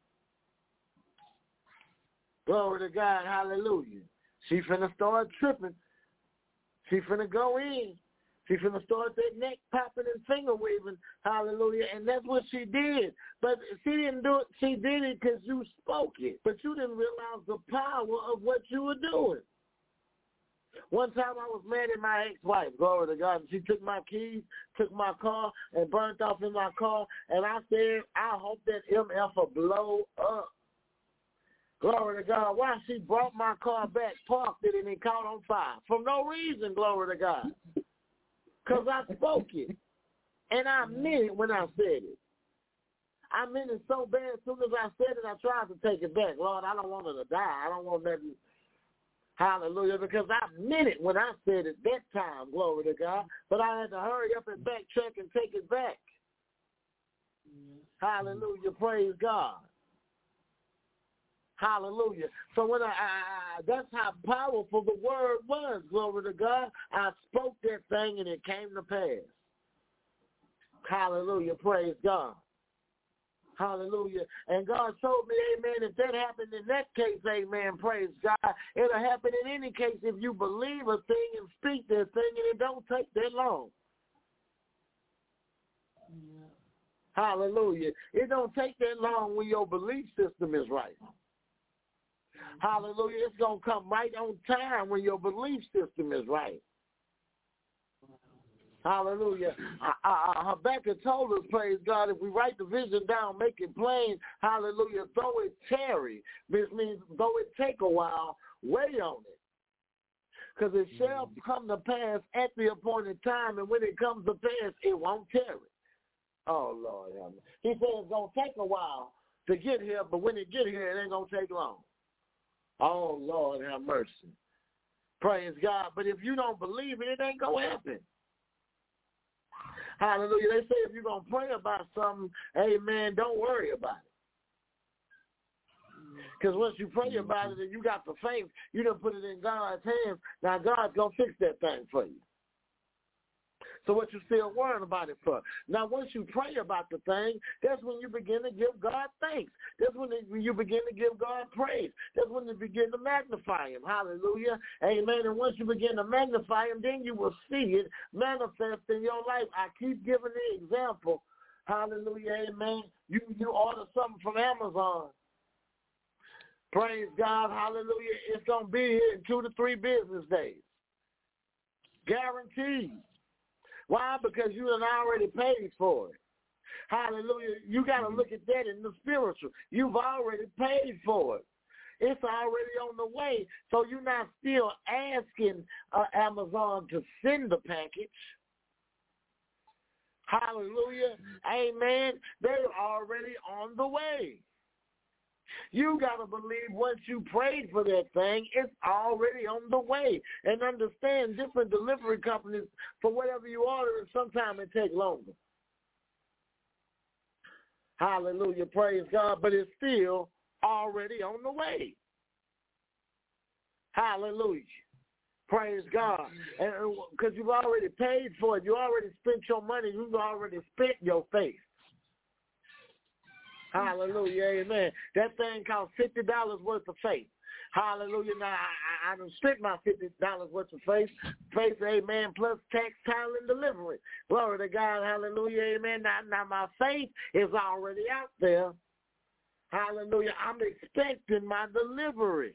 Glory to God. Hallelujah. She finna start tripping. She finna go in. She finna start that neck popping and finger waving. Hallelujah. And that's what she did. But she didn't do it. She did it because you spoke it. But you didn't realize the power of what you were doing. One time I was mad at my ex-wife, glory to God. She took my keys, took my car, and burnt off in my car. And I said, I hope that MF will blow up. Glory to God. Why? She brought my car back, parked it, and it caught on fire. For no reason, glory to God. Because I spoke it. And I meant it when I said it. I meant it so bad. As soon as I said it, I tried to take it back. Lord, I don't want her to die. I don't want nothing. Hallelujah. Because I meant it when I said it that time, glory to God. But I had to hurry up and backtrack and take it back. Hallelujah. Praise God. Hallelujah. So when that's how powerful the word was, glory to God. I spoke that thing and it came to pass. Hallelujah. Praise God. Hallelujah. And God told me, amen, if that happened in that case, amen, praise God, it'll happen in any case if you believe a thing and speak that thing, and it don't take that long. Yeah. Hallelujah. It don't take that long when your belief system is right. Hallelujah. It's going to come right on time when your belief system is right. Hallelujah. Habakkuk told us, praise God, if we write the vision down, make it plain, hallelujah, though it tarry, this means though it take a while, wait on it. Because it shall come to pass at the appointed time, and when it comes to pass, it won't tarry. Oh, Lord. He said it's going to take a while to get here, but when it get here, it ain't going to take long. Oh, Lord, have mercy. Praise God. But if you don't believe it, it ain't going to happen. Hallelujah. They say if you're going to pray about something, amen, don't worry about it. Because once you pray about it and you got the faith, you done put it in God's hands. Now God's going to fix that thing for you. So what you still worrying about it for? Now once you pray about the thing, that's when you begin to give God thanks. That's when you begin to give God praise. That's when you begin to magnify him. Hallelujah. Amen. And once you begin to magnify him, then you will see it manifest in your life. I keep giving the example. Hallelujah. Amen. You order something from Amazon. Praise God, hallelujah. It's going to be here in 2 to 3 business days. Guaranteed. Why? Because you have already paid for it. Hallelujah. You got to look at that in the spiritual. You've already paid for it. It's already on the way. So you're not still asking Amazon to send the package. Hallelujah. Amen. They're already on the way. You got to believe once you prayed for that thing, it's already on the way. And understand different delivery companies, for whatever you order, sometimes it takes longer. Hallelujah, praise God, but it's still already on the way. Hallelujah, praise God. And because you've already paid for it, you already spent your money, you've already spent your faith. Hallelujah, amen. That thing cost $50 worth of faith. Hallelujah. Now, I done spent my $50 worth of faith, amen, plus tax, title, and delivery. Glory to God, hallelujah, amen. Now my faith is already out there. Hallelujah. I'm expecting my delivery.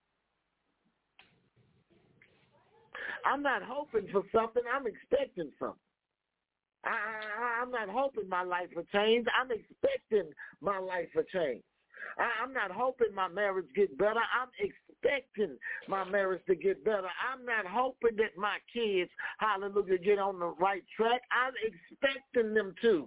I'm not hoping for something. I'm expecting something. I'm not hoping my life will change. I'm expecting my life will change. I'm not hoping my marriage gets better. I'm expecting my marriage to get better. I'm not hoping that my kids, hallelujah, get on the right track. I'm expecting them to.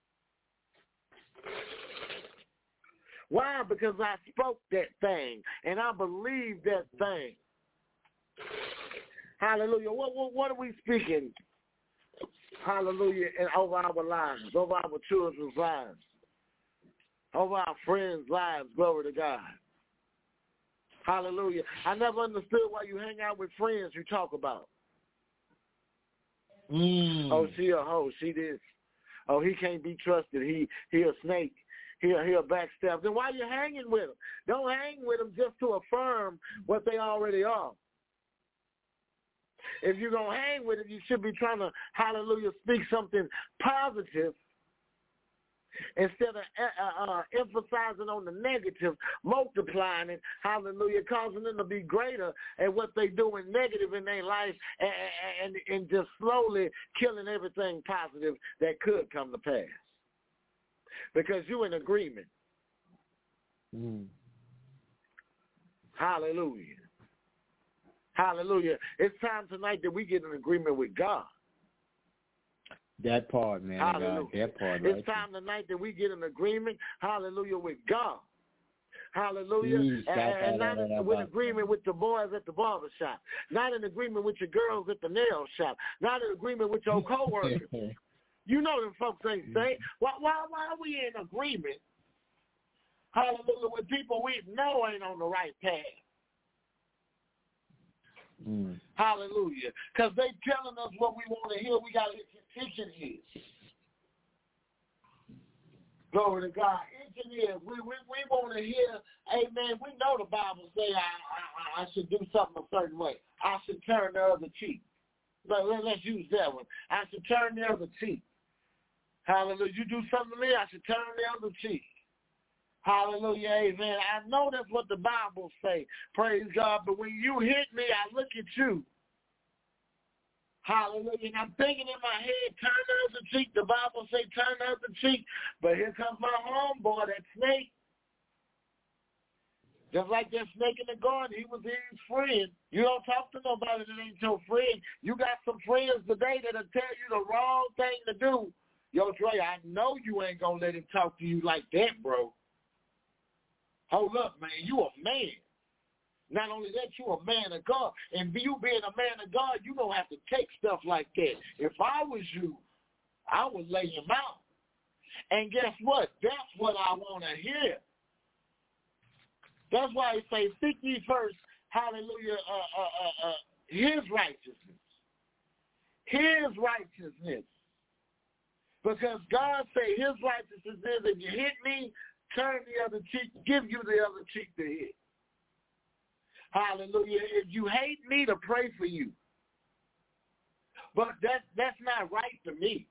Why? Because I spoke that thing, and I believe that thing. Hallelujah. What are we speaking? Hallelujah, and over our lives, over our children's lives, over our friends' lives, glory to God. Hallelujah. I never understood why you hang out with friends you talk about. Oh, she a hoe, she this. Oh, he can't be trusted, he a snake, he a backstab. Then why you hanging with him? Don't hang with them just to affirm what they already are. If you're going to hang with it, you should be trying to, hallelujah, speak something positive instead of emphasizing on the negative, multiplying it, hallelujah, causing them to be greater at what they do in negative in their life and just slowly killing everything positive that could come to pass. Because you're in agreement. Hallelujah. Hallelujah. It's time tonight that we get in agreement with God.
That part, man.
Hallelujah.
God, that part.
It's time tonight that we get in agreement, hallelujah, with God. Hallelujah. And not in agreement with the boys at the barber shop. Not in agreement with your girls at the nail shop. Not in agreement with your co-workers. You know them folks ain't saying. Why are we in agreement, hallelujah, with people we know ain't on the right path? Hallelujah. Because they telling us what we want to hear. We got to itching ears. Glory to God. Itching ears. We want to hear, amen. We know the Bible say I should do something a certain way. I should turn the other cheek. But let's use that one. I should turn the other cheek. Hallelujah. You do something to me, I should turn the other cheek. Hallelujah, amen. I know that's what the Bible say. Praise God. But when you hit me, I look at you. Hallelujah. And I'm thinking in my head, turn the other cheek. The Bible say turn the other cheek. But here comes my homeboy, that snake. Just like that snake in the garden, he was his friend. You don't talk to nobody that ain't your friend. You got some friends today that'll tell you the wrong thing to do. Yo, Dre, I know you ain't going to let him talk to you like that, bro. Hold up, man. You a man. Not only that, you a man of God. And you being a man of God, you don't have to take stuff like that. If I was you, I would lay him out. And guess what? That's what I want to hear. That's why he say, seek ye first, hallelujah, his righteousness. His righteousness. Because God say his righteousness is, if you hit me, turn the other cheek, give you the other cheek to hit. Hallelujah. If you hate me, to pray for you. But that's not right to me.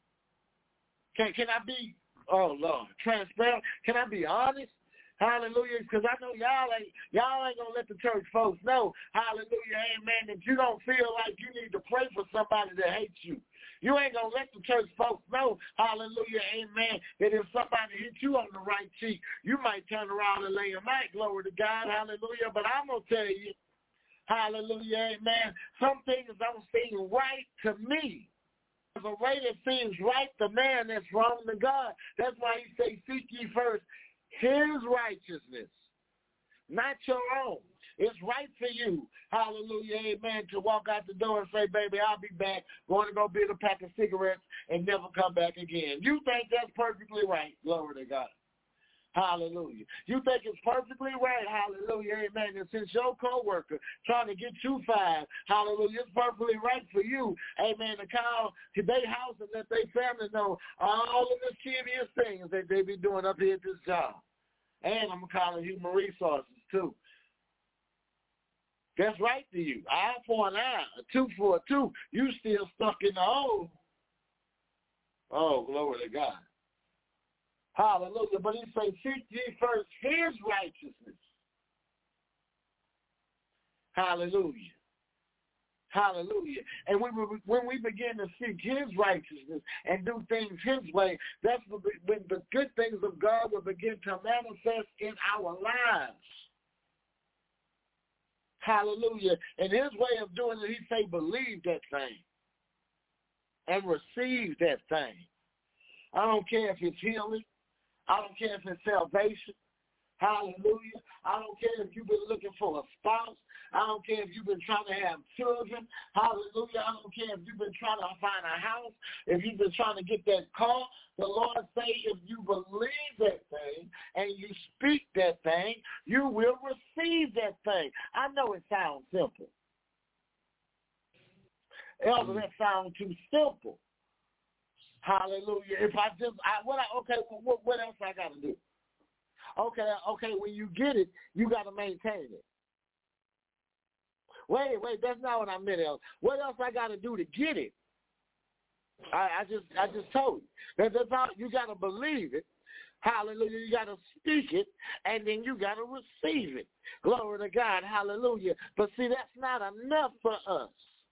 Can I be, oh Lord, transparent? Can I be honest? Hallelujah. Because I know y'all ain't going to let the church folks know, hallelujah, amen, that you don't feel like you need to pray for somebody that hates you. You ain't going to let the church folks know, hallelujah, amen, that if somebody hits you on the right cheek, you might turn around and lay a mic, glory to God, hallelujah. But I'm going to tell you, hallelujah, amen, some things don't seem right to me. The way that seems right to man, that's wrong to God. That's why he say, seek ye first his righteousness, not your own. It's right for you, hallelujah, amen, to walk out the door and say, baby, I'll be back, going to go build a pack of cigarettes and never come back again. You think that's perfectly right, glory to God. Hallelujah. You think it's perfectly right, hallelujah, amen, and since your co-worker trying to get you fired, hallelujah, it's perfectly right for you, amen, to call to their house and let their family know all of the mischievous things that they be doing up here at this job. And I'm going to call it human resources, too. That's right to you. Eye for an eye, a tooth for a tooth. You still stuck in the hole. Oh, glory to God. Hallelujah. But he says, seek ye first his righteousness. Hallelujah. Hallelujah. And when we begin to seek his righteousness and do things his way, that's when the good things of God will begin to manifest in our lives. Hallelujah. And his way of doing it, he say, believe that thing and receive that thing. I don't care if it's healing. I don't care if it's salvation. Hallelujah. I don't care if you've been looking for a spouse. I don't care if you've been trying to have children. Hallelujah. I don't care if you've been trying to find a house, if you've been trying to get that car. The Lord say if you believe that thing and you speak that thing, you will receive that thing. I know it sounds simple. Elder, that sounds too simple. Hallelujah. If what else I got to do? Okay, when you get it, you got to maintain it. Wait, that's not what I meant, Elder. What else I got to do to get it? I just told you. That's all. You got to believe it. Hallelujah. You got to speak it, and then you got to receive it. Glory to God. Hallelujah. But see, that's not enough for us.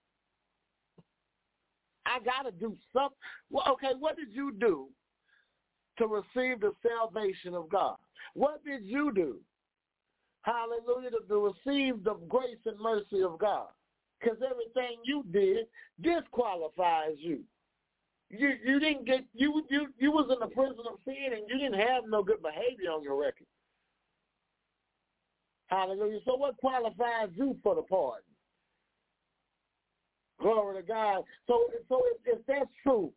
I got to do something. Well, okay, what did you do to receive the salvation of God? What did you do? Hallelujah, to receive the grace and mercy of God. Because everything you did disqualifies you. You didn't get, you was in the prison of sin and you didn't have no good behavior on your record. Hallelujah. So what qualifies you for the pardon? Glory to God. So if that's true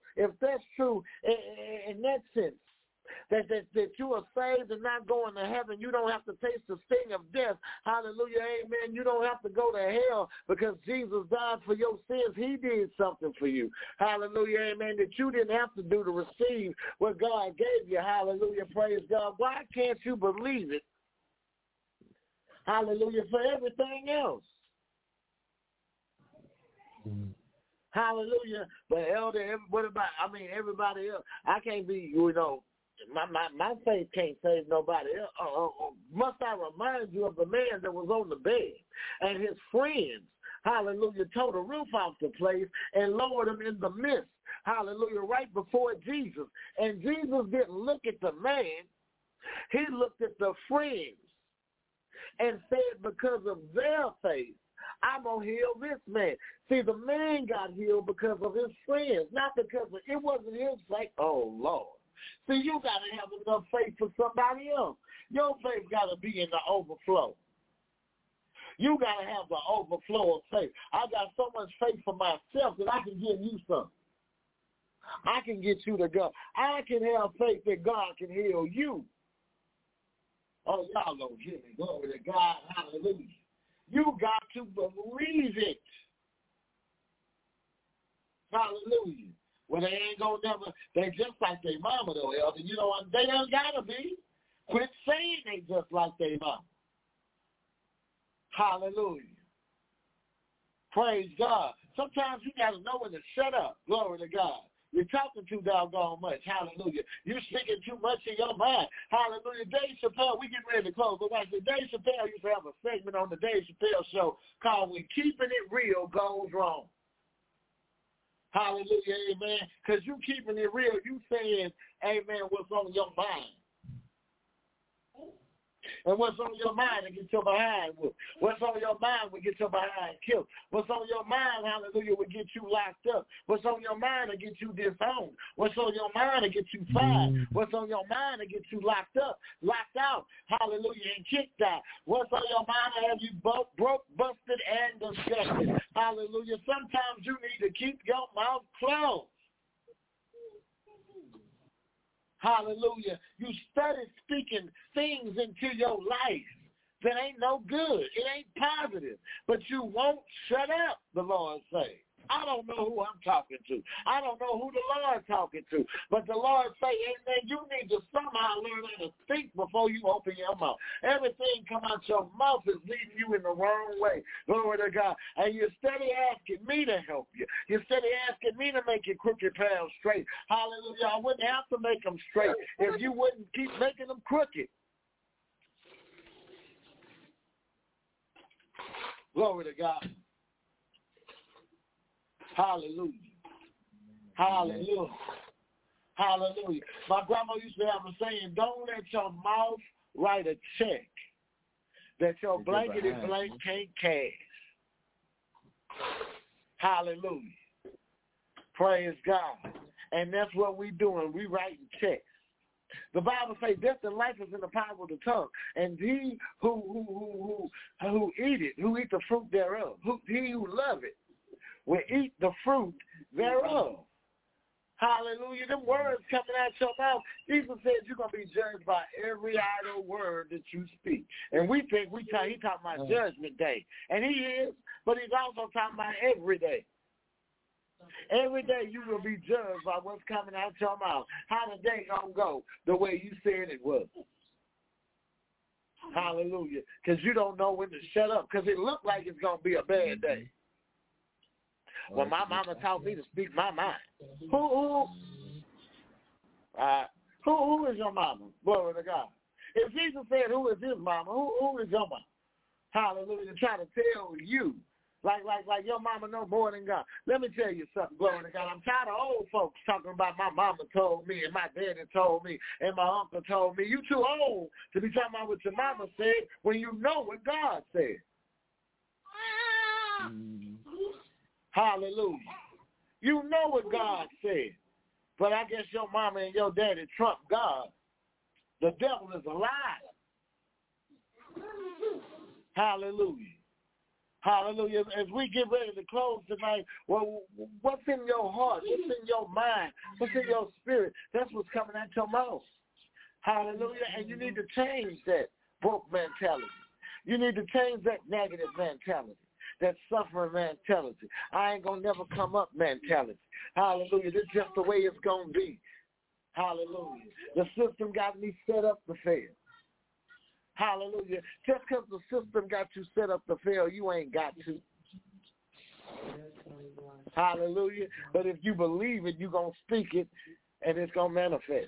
in that sense, that you are saved and not going to heaven, you don't have to taste the sting of death. Hallelujah, amen. You don't have to go to hell because Jesus died for your sins. He did something for you. Hallelujah, amen, that you didn't have to do to receive what God gave you. Hallelujah, praise God. Why can't you believe it? Hallelujah, for everything else. Hallelujah. But Elder, what about, everybody else? I can't be, my faith can't save nobody else. Must I remind you of the man that was on the bed and his friends, hallelujah, tore the roof off the place and lowered him in the midst, hallelujah, right before Jesus. And Jesus didn't look at the man. He looked at the friends and said, because of their faith, I'm going to heal this man. See, the man got healed because of his friends, not because of, it wasn't his faith. Oh, Lord. See, you got to have enough faith for somebody else. Your faith got to be in the overflow. You got to have the overflow of faith. I got so much faith for myself that I can give you some. I can get you to God. I can have faith that God can heal you. Oh, y'all don't hear me. Glory to God. Hallelujah. You got to believe it. Hallelujah. Well, they ain't going to never, they just like their mama, though, Elder. You know what? They don't got to be. Quit saying they just like their mama. Hallelujah. Praise God. Sometimes you got to know when to shut up. Glory to God. You're talking too doggone much. Hallelujah. You're speaking too much in your mind. Hallelujah. Dave Chappelle, we get ready to close. But watch this. Dave Chappelle used to have a segment on the Dave Chappelle show called When Keeping It Real Goes Wrong. Hallelujah, amen. Because you keeping it real, you saying, amen, what's on your mind. And what's on your mind to get your behind whooped. What's on your mind will get your behind killed. What's on your mind, hallelujah, will get you locked up. What's on your mind to get you disowned. What's on your mind to get you fired. What's on your mind to get you locked up, locked out, hallelujah, and kicked out. What's on your mind to have you broke, busted, and disgusted. Hallelujah. Sometimes you need to keep your mouth closed. Hallelujah. You started speaking things into your life that ain't no good. It ain't positive. But you won't shut up, the Lord say. I don't know who I'm talking to. I don't know who the Lord's talking to. But the Lord say, amen, you need to somehow learn how to think before you open your mouth. Everything come out your mouth is leading you in the wrong way. Glory to God. And you're steady asking me to help you. You're steady asking me to make your crooked paths straight. Hallelujah. I wouldn't have to make them straight if you wouldn't keep making them crooked. Glory to God. Hallelujah. Hallelujah. Hallelujah. My grandma used to have a saying, don't let your mouth write a check that your blankety blank can't cash. Hallelujah. Praise God. And that's what we doing. We writing checks. The Bible says death and life is in the power of the tongue, and he who eat it, who eat the fruit thereof, he who love it, will eat the fruit thereof. Hallelujah. Them words coming out your mouth. Jesus said you're going to be judged by every idle word that you speak. And we think he talking about judgment day. And he is, but he's also talking about every day. Every day you will be judged by what's coming out your mouth. How the day going to go the way you said it was. Hallelujah. Because you don't know when to shut up because it looked like it's going to be a bad day. Well, my mama taught me to speak my mind. Who is your mama? Glory to God. If Jesus said who is his mama, who is your mama? Hallelujah. Trying to tell you, like your mama know more than God. Let me tell you something, glory to God. I'm tired of old folks talking about my mama told me and my daddy told me and my uncle told me. You too old to be talking about what your mama said when you know what God said. Hallelujah. You know what God said. But I guess your mama and your daddy trump God. The devil is a lie. Hallelujah. Hallelujah. As we get ready to close tonight, well, what's in your heart? What's in your mind? What's in your spirit? That's what's coming out your mouth. Hallelujah. And you need to change that broke mentality. You need to change that negative mentality. That suffering mentality. I ain't going to never come up mentality. Hallelujah. This is just the way it's going to be. Hallelujah. The system got me set up to fail. Hallelujah. Just because the system got you set up to fail, you ain't got to. Hallelujah. But if you believe it, you're going to speak it, and it's going to manifest.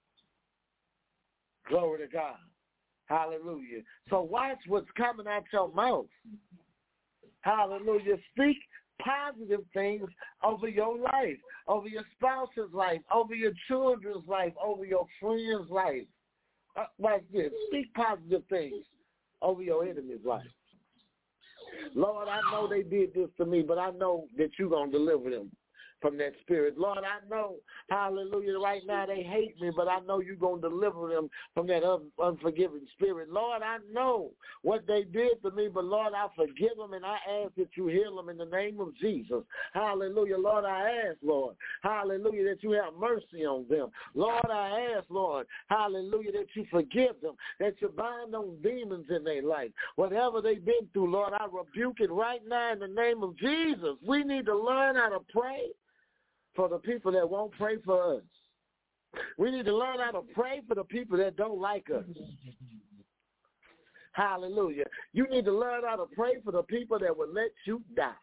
Glory to God. Hallelujah. So watch what's coming out your mouth. Hallelujah. Speak positive things over your life, over your spouse's life, over your children's life, over your friend's life. Like this. Speak positive things over your enemy's life. Lord, I know they did this to me, but I know that you're going to deliver them from that spirit. Lord, I know, hallelujah, right now they hate me, but I know you're going to deliver them from that unforgiving spirit. Lord, I know what they did to me, but Lord, I forgive them, and I ask that you heal them in the name of Jesus. Hallelujah. Lord, I ask, Lord, hallelujah, that you have mercy on them. Lord, I ask, Lord, hallelujah, that you forgive them, that you bind those demons in their life. Whatever they've been through, Lord, I rebuke it right now in the name of Jesus. We need to learn how to pray for the people that won't pray for us. We need to learn how to pray for the people that don't like us. Hallelujah. You need to learn how to pray for the people that will let you die.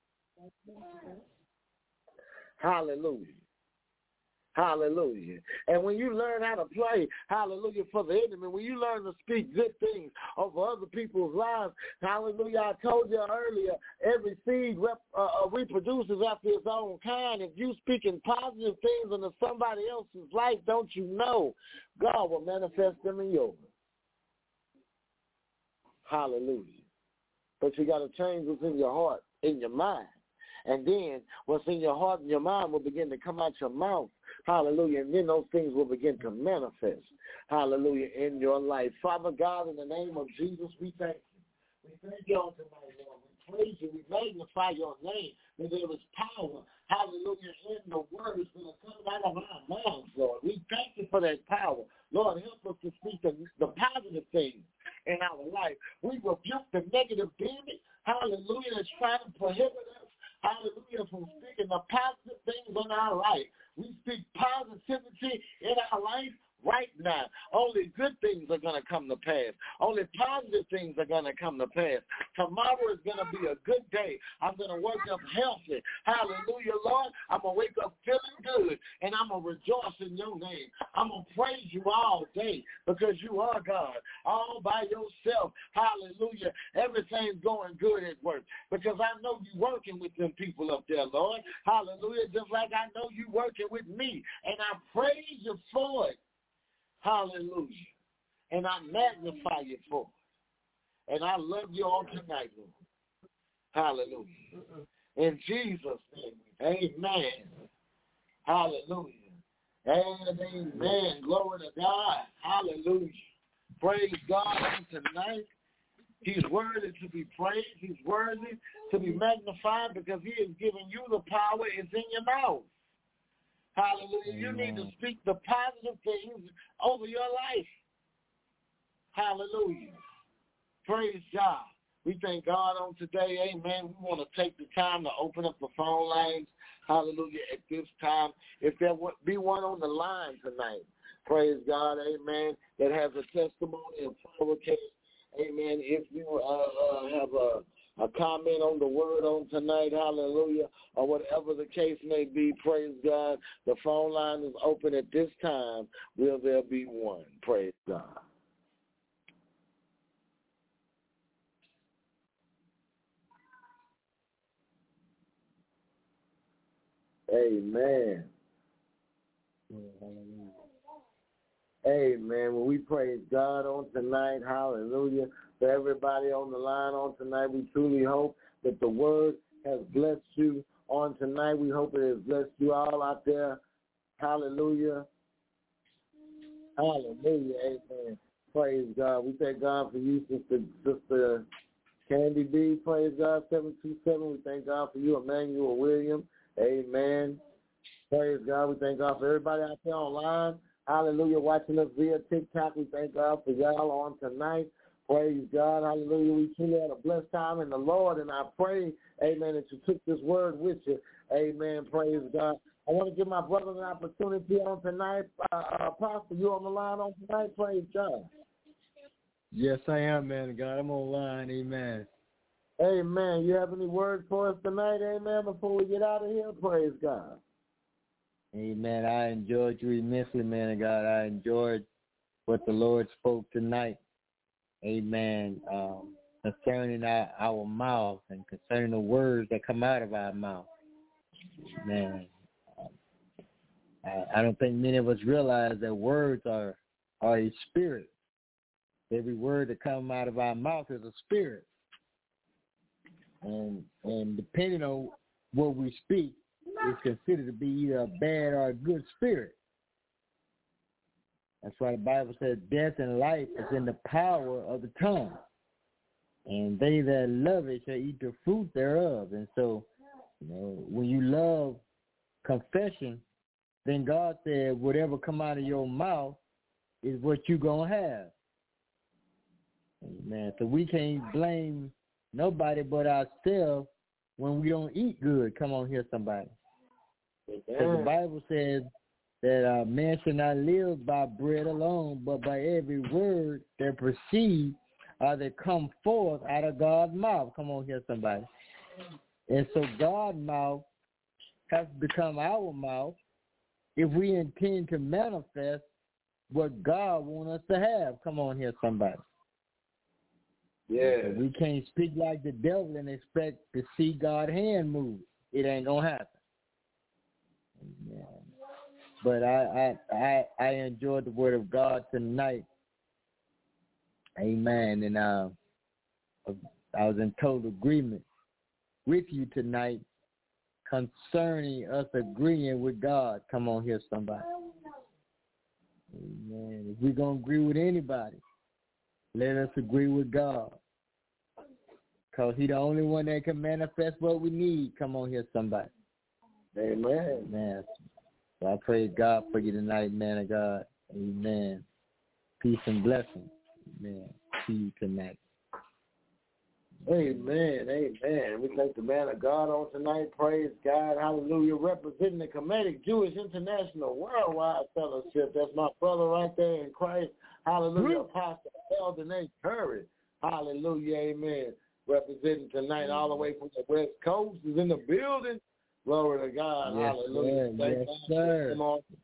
Hallelujah. Hallelujah. And when you learn how to pray, hallelujah, for the enemy, when you learn to speak good things over other people's lives, hallelujah, I told you earlier, every seed reproduces after its own kind. If you speaking positive things into somebody else's life, don't you know God will manifest them in yours. Hallelujah. But you got to change what's in your heart, in your mind. And then what's in your heart and your mind will begin to come out your mouth. Hallelujah. And then those things will begin to manifest. Hallelujah. In your life. Father God, in the name of Jesus, we thank you. We thank you on tonight, Lord. We praise you. We magnify your name. And there is power. Hallelujah. In the words that are coming out of our mouths, Lord. We thank you for that power. Lord, help us to speak the positive things in our life. We rebuke the negative demon. Hallelujah. That's trying to prohibit us. Hallelujah, from speaking the positive things in our life. We speak positivity in our life right now. Only good things are going to come to pass. Only positive things are going to come to pass. Tomorrow is going to be a good day. I'm going to wake up healthy. Hallelujah, Lord. I'm going to wake up feeling good, and I'm going to rejoice in your name. I'm going to praise you all day because you are God, all by yourself. Hallelujah. Everything's going good at work because I know you're working with them people up there, Lord. Hallelujah. Just like I know you're working with me, and I praise you for it. Hallelujah. And I magnify you for it. And I love you all tonight, Lord. Hallelujah. In Jesus' name, amen. Hallelujah. And amen. Glory to God. Hallelujah. Praise God on tonight. He's worthy to be praised. He's worthy to be magnified because he has given you the power. It's in your mouth. Hallelujah. You need to speak the positive things over your life. Hallelujah. Praise God. We thank God on today. Amen. We want to take the time to open up the phone lines. Hallelujah. At this time, if there would be one on the line tonight, praise God. Amen. That has a testimony of power case. Amen. If you have a comment on the word on tonight, hallelujah, or whatever the case may be, praise God. The phone line is open at this time. Will there be one? Praise God. Amen. Amen. Well, we praise God on tonight. Hallelujah. For everybody on the line on tonight, we truly hope that the word has blessed you on tonight. We hope it has blessed you all out there. Hallelujah. Hallelujah. Amen. Praise God. We thank God for you, Sister Candy B. Praise God. 727. We thank God for you, Emmanuel William. Amen. Praise God. We thank God for everybody out there online. Hallelujah. Watching us via TikTok. We thank God for y'all on tonight. Praise God. Hallelujah. We truly had a blessed time in the Lord, and I pray, amen, that you took this word with you. Amen. Praise God. I want to give my brother an opportunity on tonight. Pastor, you on the line on tonight? Praise God.
Yes, I am, man of God. I'm on the line. Amen.
Amen. You have any words for us tonight? Amen. Before we get out of here, praise God.
Amen. I enjoyed you immensely, man of God. I enjoyed what the Lord spoke tonight. Amen. Concerning our mouth and concerning the words that come out of our mouth. Man, I don't think many of us realize that words are a spirit. Every word that comes out of our mouth is a spirit. And depending on what we speak, is considered to be either a bad or a good spirit. That's why the Bible says death and life is in the power of the tongue. And they that love it shall eat the fruit thereof. And so, when you love confession, then God said whatever come out of your mouth is what you're going to have. Amen. So we can't blame nobody but ourselves when we don't eat good. Come on here, somebody. Because the Bible says that man shall not live by bread alone, but by every word that proceeds or that come forth out of God's mouth. Come on here, somebody. And so God's mouth has become our mouth if we intend to manifest what God wants us to have. Come on here, somebody.
Yeah.
We can't speak like the devil and expect to see God's hand move. It ain't going to happen. Yeah. But I enjoyed the word of God tonight. Amen. And I was in total agreement with you tonight concerning us agreeing with God. Come on here, somebody. Amen. If we're going to agree with anybody, let us agree with God. Because he's the only one that can manifest what we need. Come on here, somebody.
Amen.
Amen. So I praise God for you tonight, man of God. Amen. Peace and blessings. Amen. See you tonight.
Amen. Amen. We thank the man of God on tonight. Praise God. Hallelujah. Representing the Kemetic Jewish International Worldwide Fellowship. That's my brother right there in Christ. Hallelujah. Apostle Eldon A. Curry. Hallelujah. Amen. Representing tonight all the way from the West Coast. Is in the building. Glory to God.
Yes,
Hallelujah.
Yes, sir.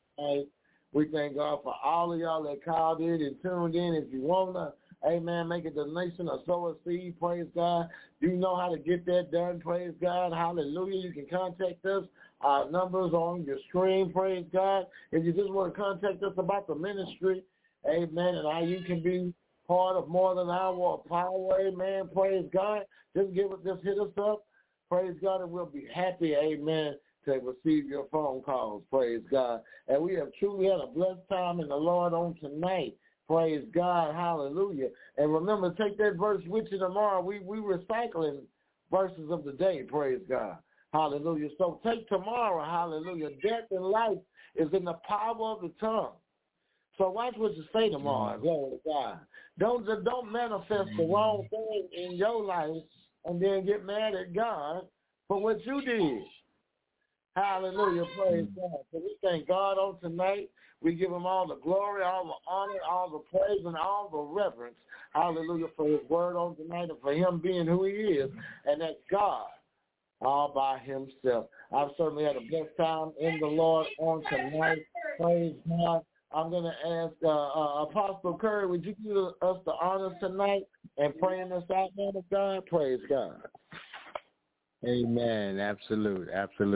We thank God for all of y'all that called in and tuned in. If you want to, amen, make a donation or sow a seed, praise God. You know how to get that done, praise God. Hallelujah. You can contact us. Our numbers on your screen, praise God. If you just want to contact us about the ministry, amen, and how you can be part of More Than Our Power, amen, praise God. Just hit us up. Praise God, and we'll be happy, amen, to receive your phone calls, praise God. And we have truly had a blessed time in the Lord on tonight, praise God, hallelujah. And remember, take that verse with you tomorrow. We recycling verses of the day, praise God, hallelujah. So take tomorrow, hallelujah. Death and life is in the power of the tongue. So watch what you say tomorrow, glory to God. Don't manifest the wrong thing in your life and then get mad at God for what you did. Hallelujah, praise God. So we thank God on tonight. We give him all the glory, all the honor, all the praise, and all the reverence. Hallelujah, for his word on tonight and for him being who he is, and that's God all by himself. I've certainly had a blessed time in the Lord on tonight. Praise God. I'm going to ask Apostle Curry, would you give us the honors tonight and praying us out, man of God? Praise God.
Amen. Absolute.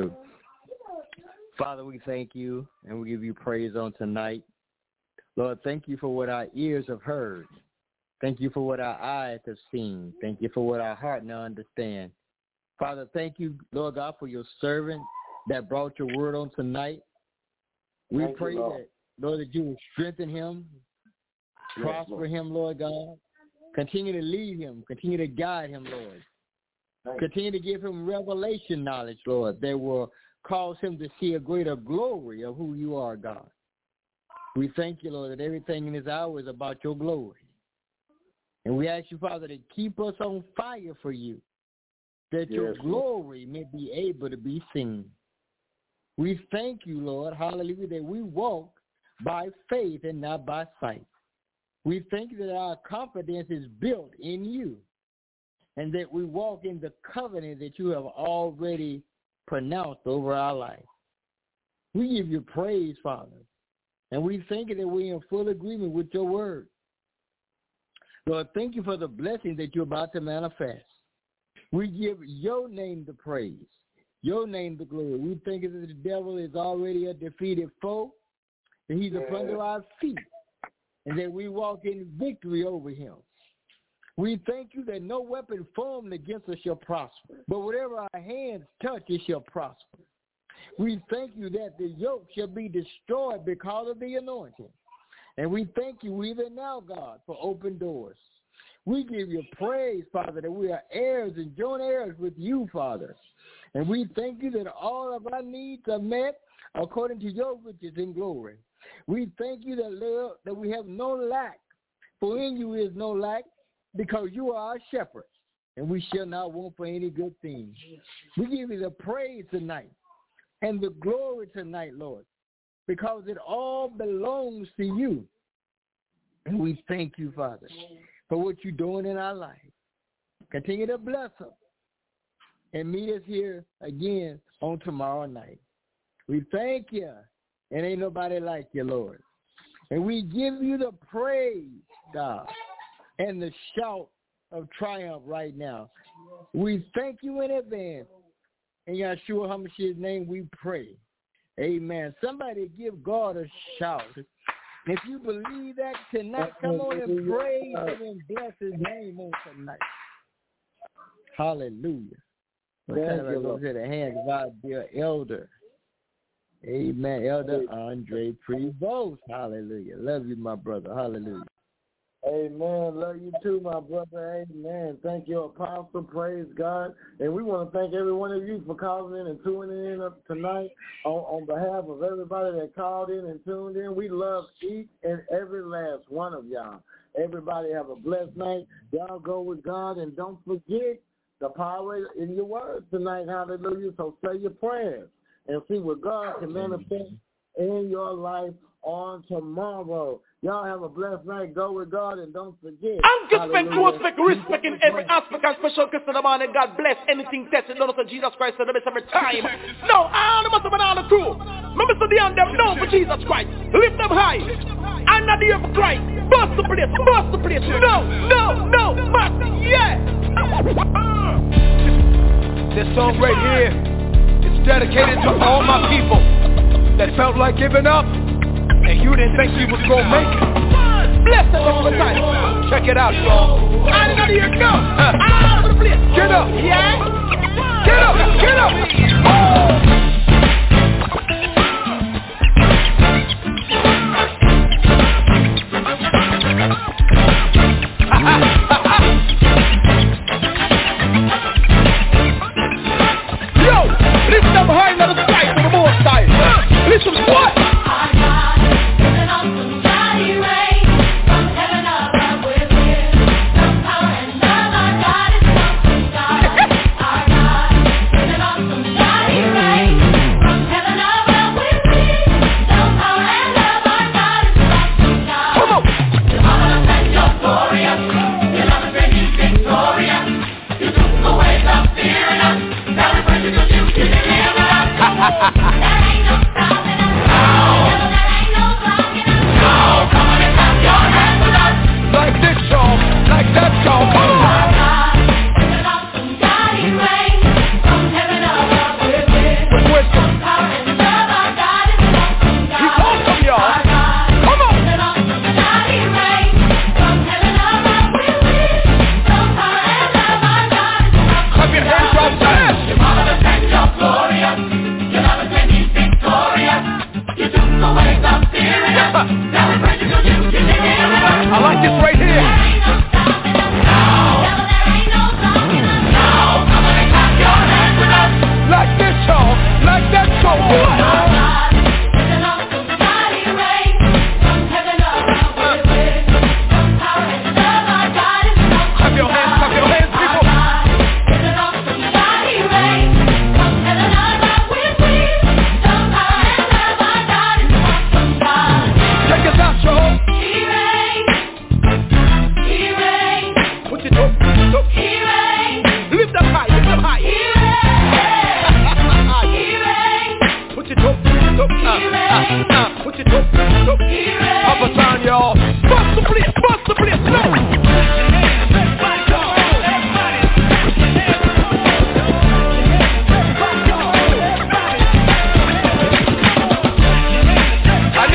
Father, we thank you and we give you praise on tonight. Lord, thank you for what our ears have heard. Thank you for what our eyes have seen. Thank you for what our heart now understand. Father, thank you, Lord God, for your servant that brought your word on tonight. We pray that, Lord, that you will strengthen him, prosper him, Lord God. Continue to lead him. Continue to guide him, Lord. Continue to give him revelation knowledge, Lord, that will cause him to see a greater glory of who you are, God. We thank you, Lord, that everything in this hour is about your glory. And we ask you, Father, to keep us on fire for you, that your glory may be able to be seen. We thank you, Lord, hallelujah, that we walk by faith and not by sight. We thank you that our confidence is built in you and that we walk in the covenant that you have already pronounced over our life. We give you praise, Father, and we thank you that we're in full agreement with your word. Lord, thank you for the blessing that you're about to manifest. We give your name the praise, your name the glory. We think that the devil is already a defeated foe, that he's up under our feet, and that we walk in victory over him. We thank you that no weapon formed against us shall prosper, but whatever our hands touch, it shall prosper. We thank you that the yoke shall be destroyed because of the anointing. And we thank you even now, God, for open doors. We give you praise, Father, that we are heirs and joint heirs with you, Father. And we thank you that all of our needs are met according to your riches in glory. We thank you that, Lord, that we have no lack, for in you is no lack, because you are our shepherd, and we shall not want for any good thing. We give you the praise tonight and the glory tonight, Lord, because it all belongs to you. And we thank you, Father, for what you're doing in our life. Continue to bless us and meet us here again on tomorrow night. We thank you, and ain't nobody like you, Lord. And we give you the praise, God, and the shout of triumph right now. We thank you in advance. In Yeshua HaMashiach's name we pray. Amen. Somebody give God a shout. If you believe that tonight, come on and praise him and bless his name on tonight. Hallelujah. Thank you, Lord. To the hands of our dear elder. Amen. Elder Andre Prevost. Hallelujah. Love you, my brother. Hallelujah.
Amen. Love you too, my brother. Amen. Thank you, Apostle. Praise God. And we want to thank every one of you for calling in and tuning in tonight on behalf of everybody that called in and tuned in. We love each and every last one of y'all. Everybody have a blessed night. Y'all go with God, and don't forget the power in your words tonight. Hallelujah. So say your prayers and see what God can manifest in your life on tomorrow. Y'all have a blessed night. Go with God, and don't forget.
And respect in every aspect and special gift of the man. And God bless anything tested. Don't say Jesus Christ in the best every time. No, I must have been on the crew. Remember to the end them known for Jesus Christ. Lift them high. And not the earth of Christ. Bust the place. No. But yeah.
This song right here is dedicated to all my people that felt like giving up, and you didn't think you was gonna make it.
Bless them all the time.
Check it out, y'all.
I didn't know here go. Out of the place.
Get up.
Yeah.
Get up.
Yo, lift them high, let us fight for the more side. Listen, what?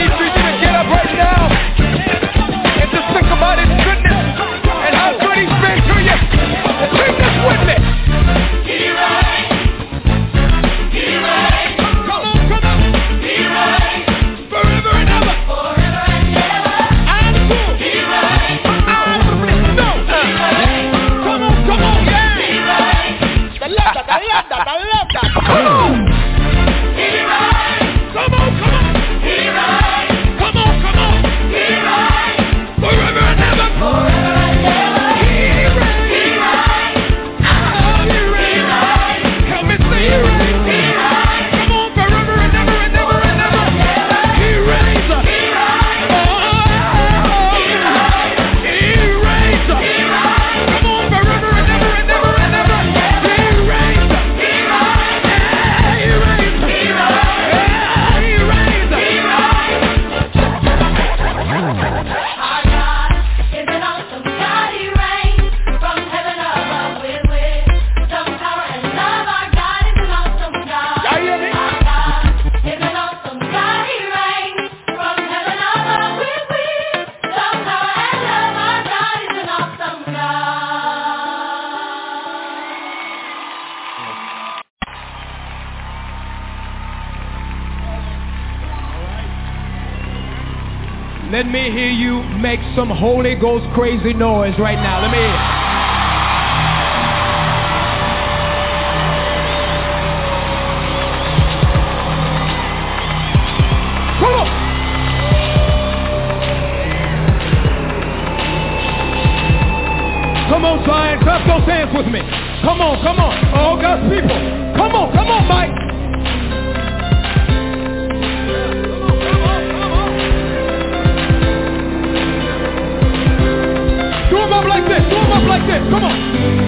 About his goodness and how good he's been.
Let me hear you make some Holy Ghost crazy noise right now. Let me hear it. Come on, Zion, clap those hands with me. Come on, come on. All God's people. Come on, Mike. Do them up like this, come on.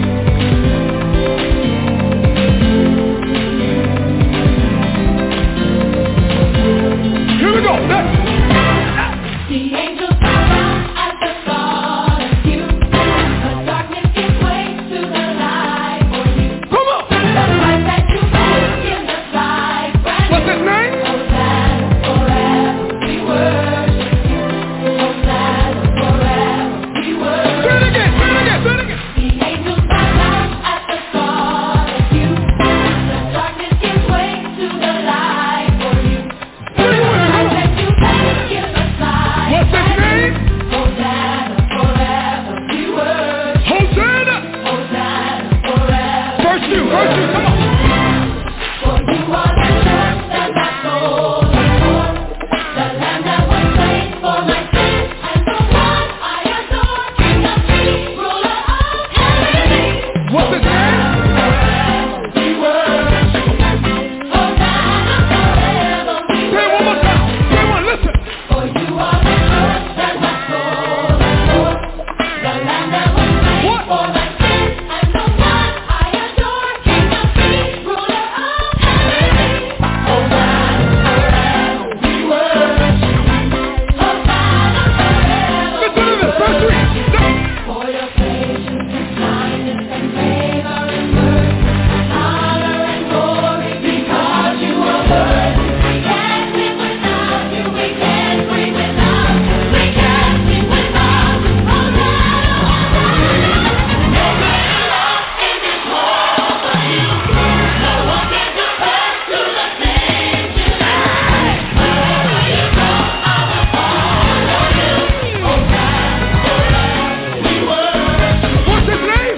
Here we go, next.
The angels bow down at the thought of you. The darkness gives way to the light for you.
Come on.
The light that you make in the light brand
What's his name?
Hosanna forever we worship you. Hosanna forever we worship you.
Say it again.
The angels bow down at the thought of you. The darkness gives way to the light for you. The light that you make in the light.
What's his name?
Hosanna forever we worship.
Hosanna.
Hosanna forever.
Verse 2, come on.
For you are the church that my soul adores, the Lamb that was slain for my sins, and the one I adore, King of Kings, ruler of heaven.
What's his name?
We worship. Hosanna forever we
Say it one more time. Say one, listen.
For you are the church that my soul adores, the Lamb that was slain
What?
for my sins, and the one I adore, King of Kings, ruler of heaven. Hosanna forever we worship. Hosanna forever.
Listen to this, verse 3.
For your patience and kindness and favor and mercy, honor and glory, because you are worthy. We can't live without you. We can't breathe without you. We can't sing without you. Hosanna, Hosanna. Nobody else in this world but you. No one can compare to the things you do. Wherever you go, I will follow you. Hosanna forever we worship.
What's his name?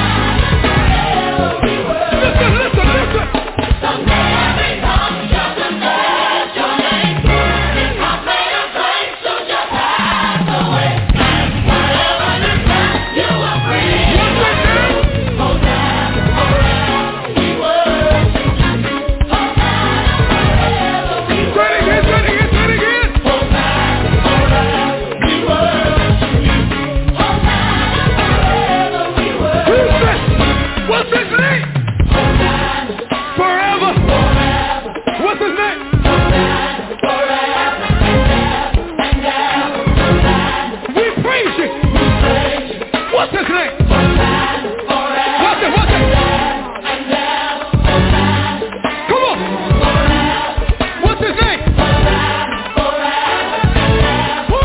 Listen.
Someday every tongue shall confess your name. This complete of grace soon shall pass away. And forever this time you are free. Hosanna forever we worship. Hosanna forever we worship.
Say it again.
Hosanna forever we worship. Hosanna forever we
Who's
worship.
this? What's his name?
Hosanna
Forever.
forever.
What's his name?
Hosanna forever and ever. Hosanna
We praise you.
praise you.
What's his name?
Hosanna forever
What's it?
and ever. Hosanna
Come on.
forever.
What's his name?
Hosanna forever and ever.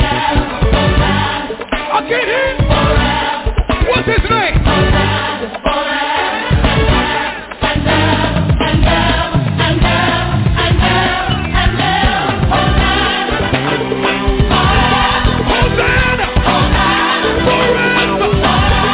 I can't hear him. What's his name?
Hosanna forever and ever.
Hosanna. Forever.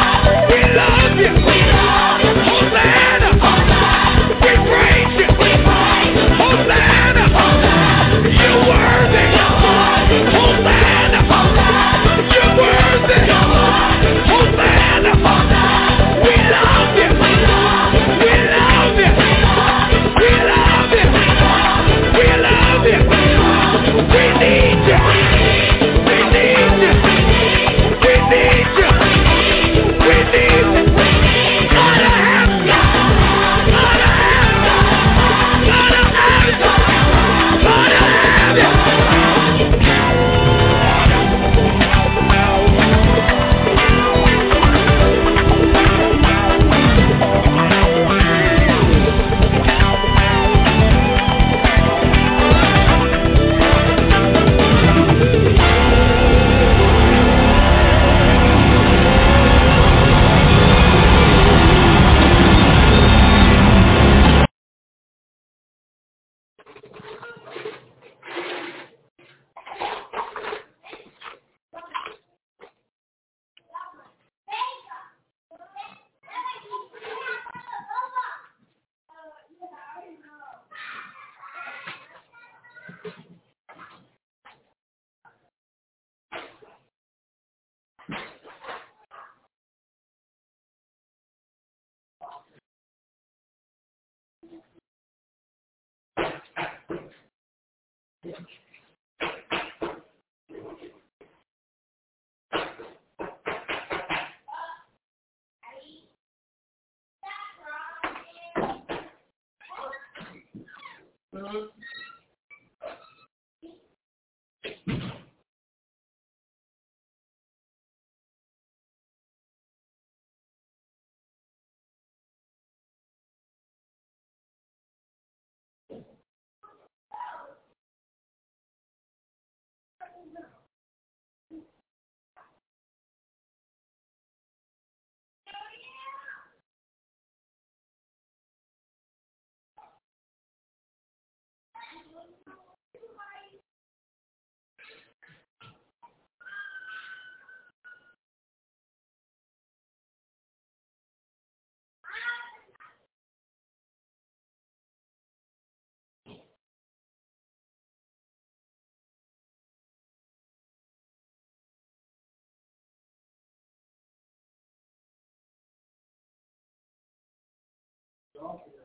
Okay.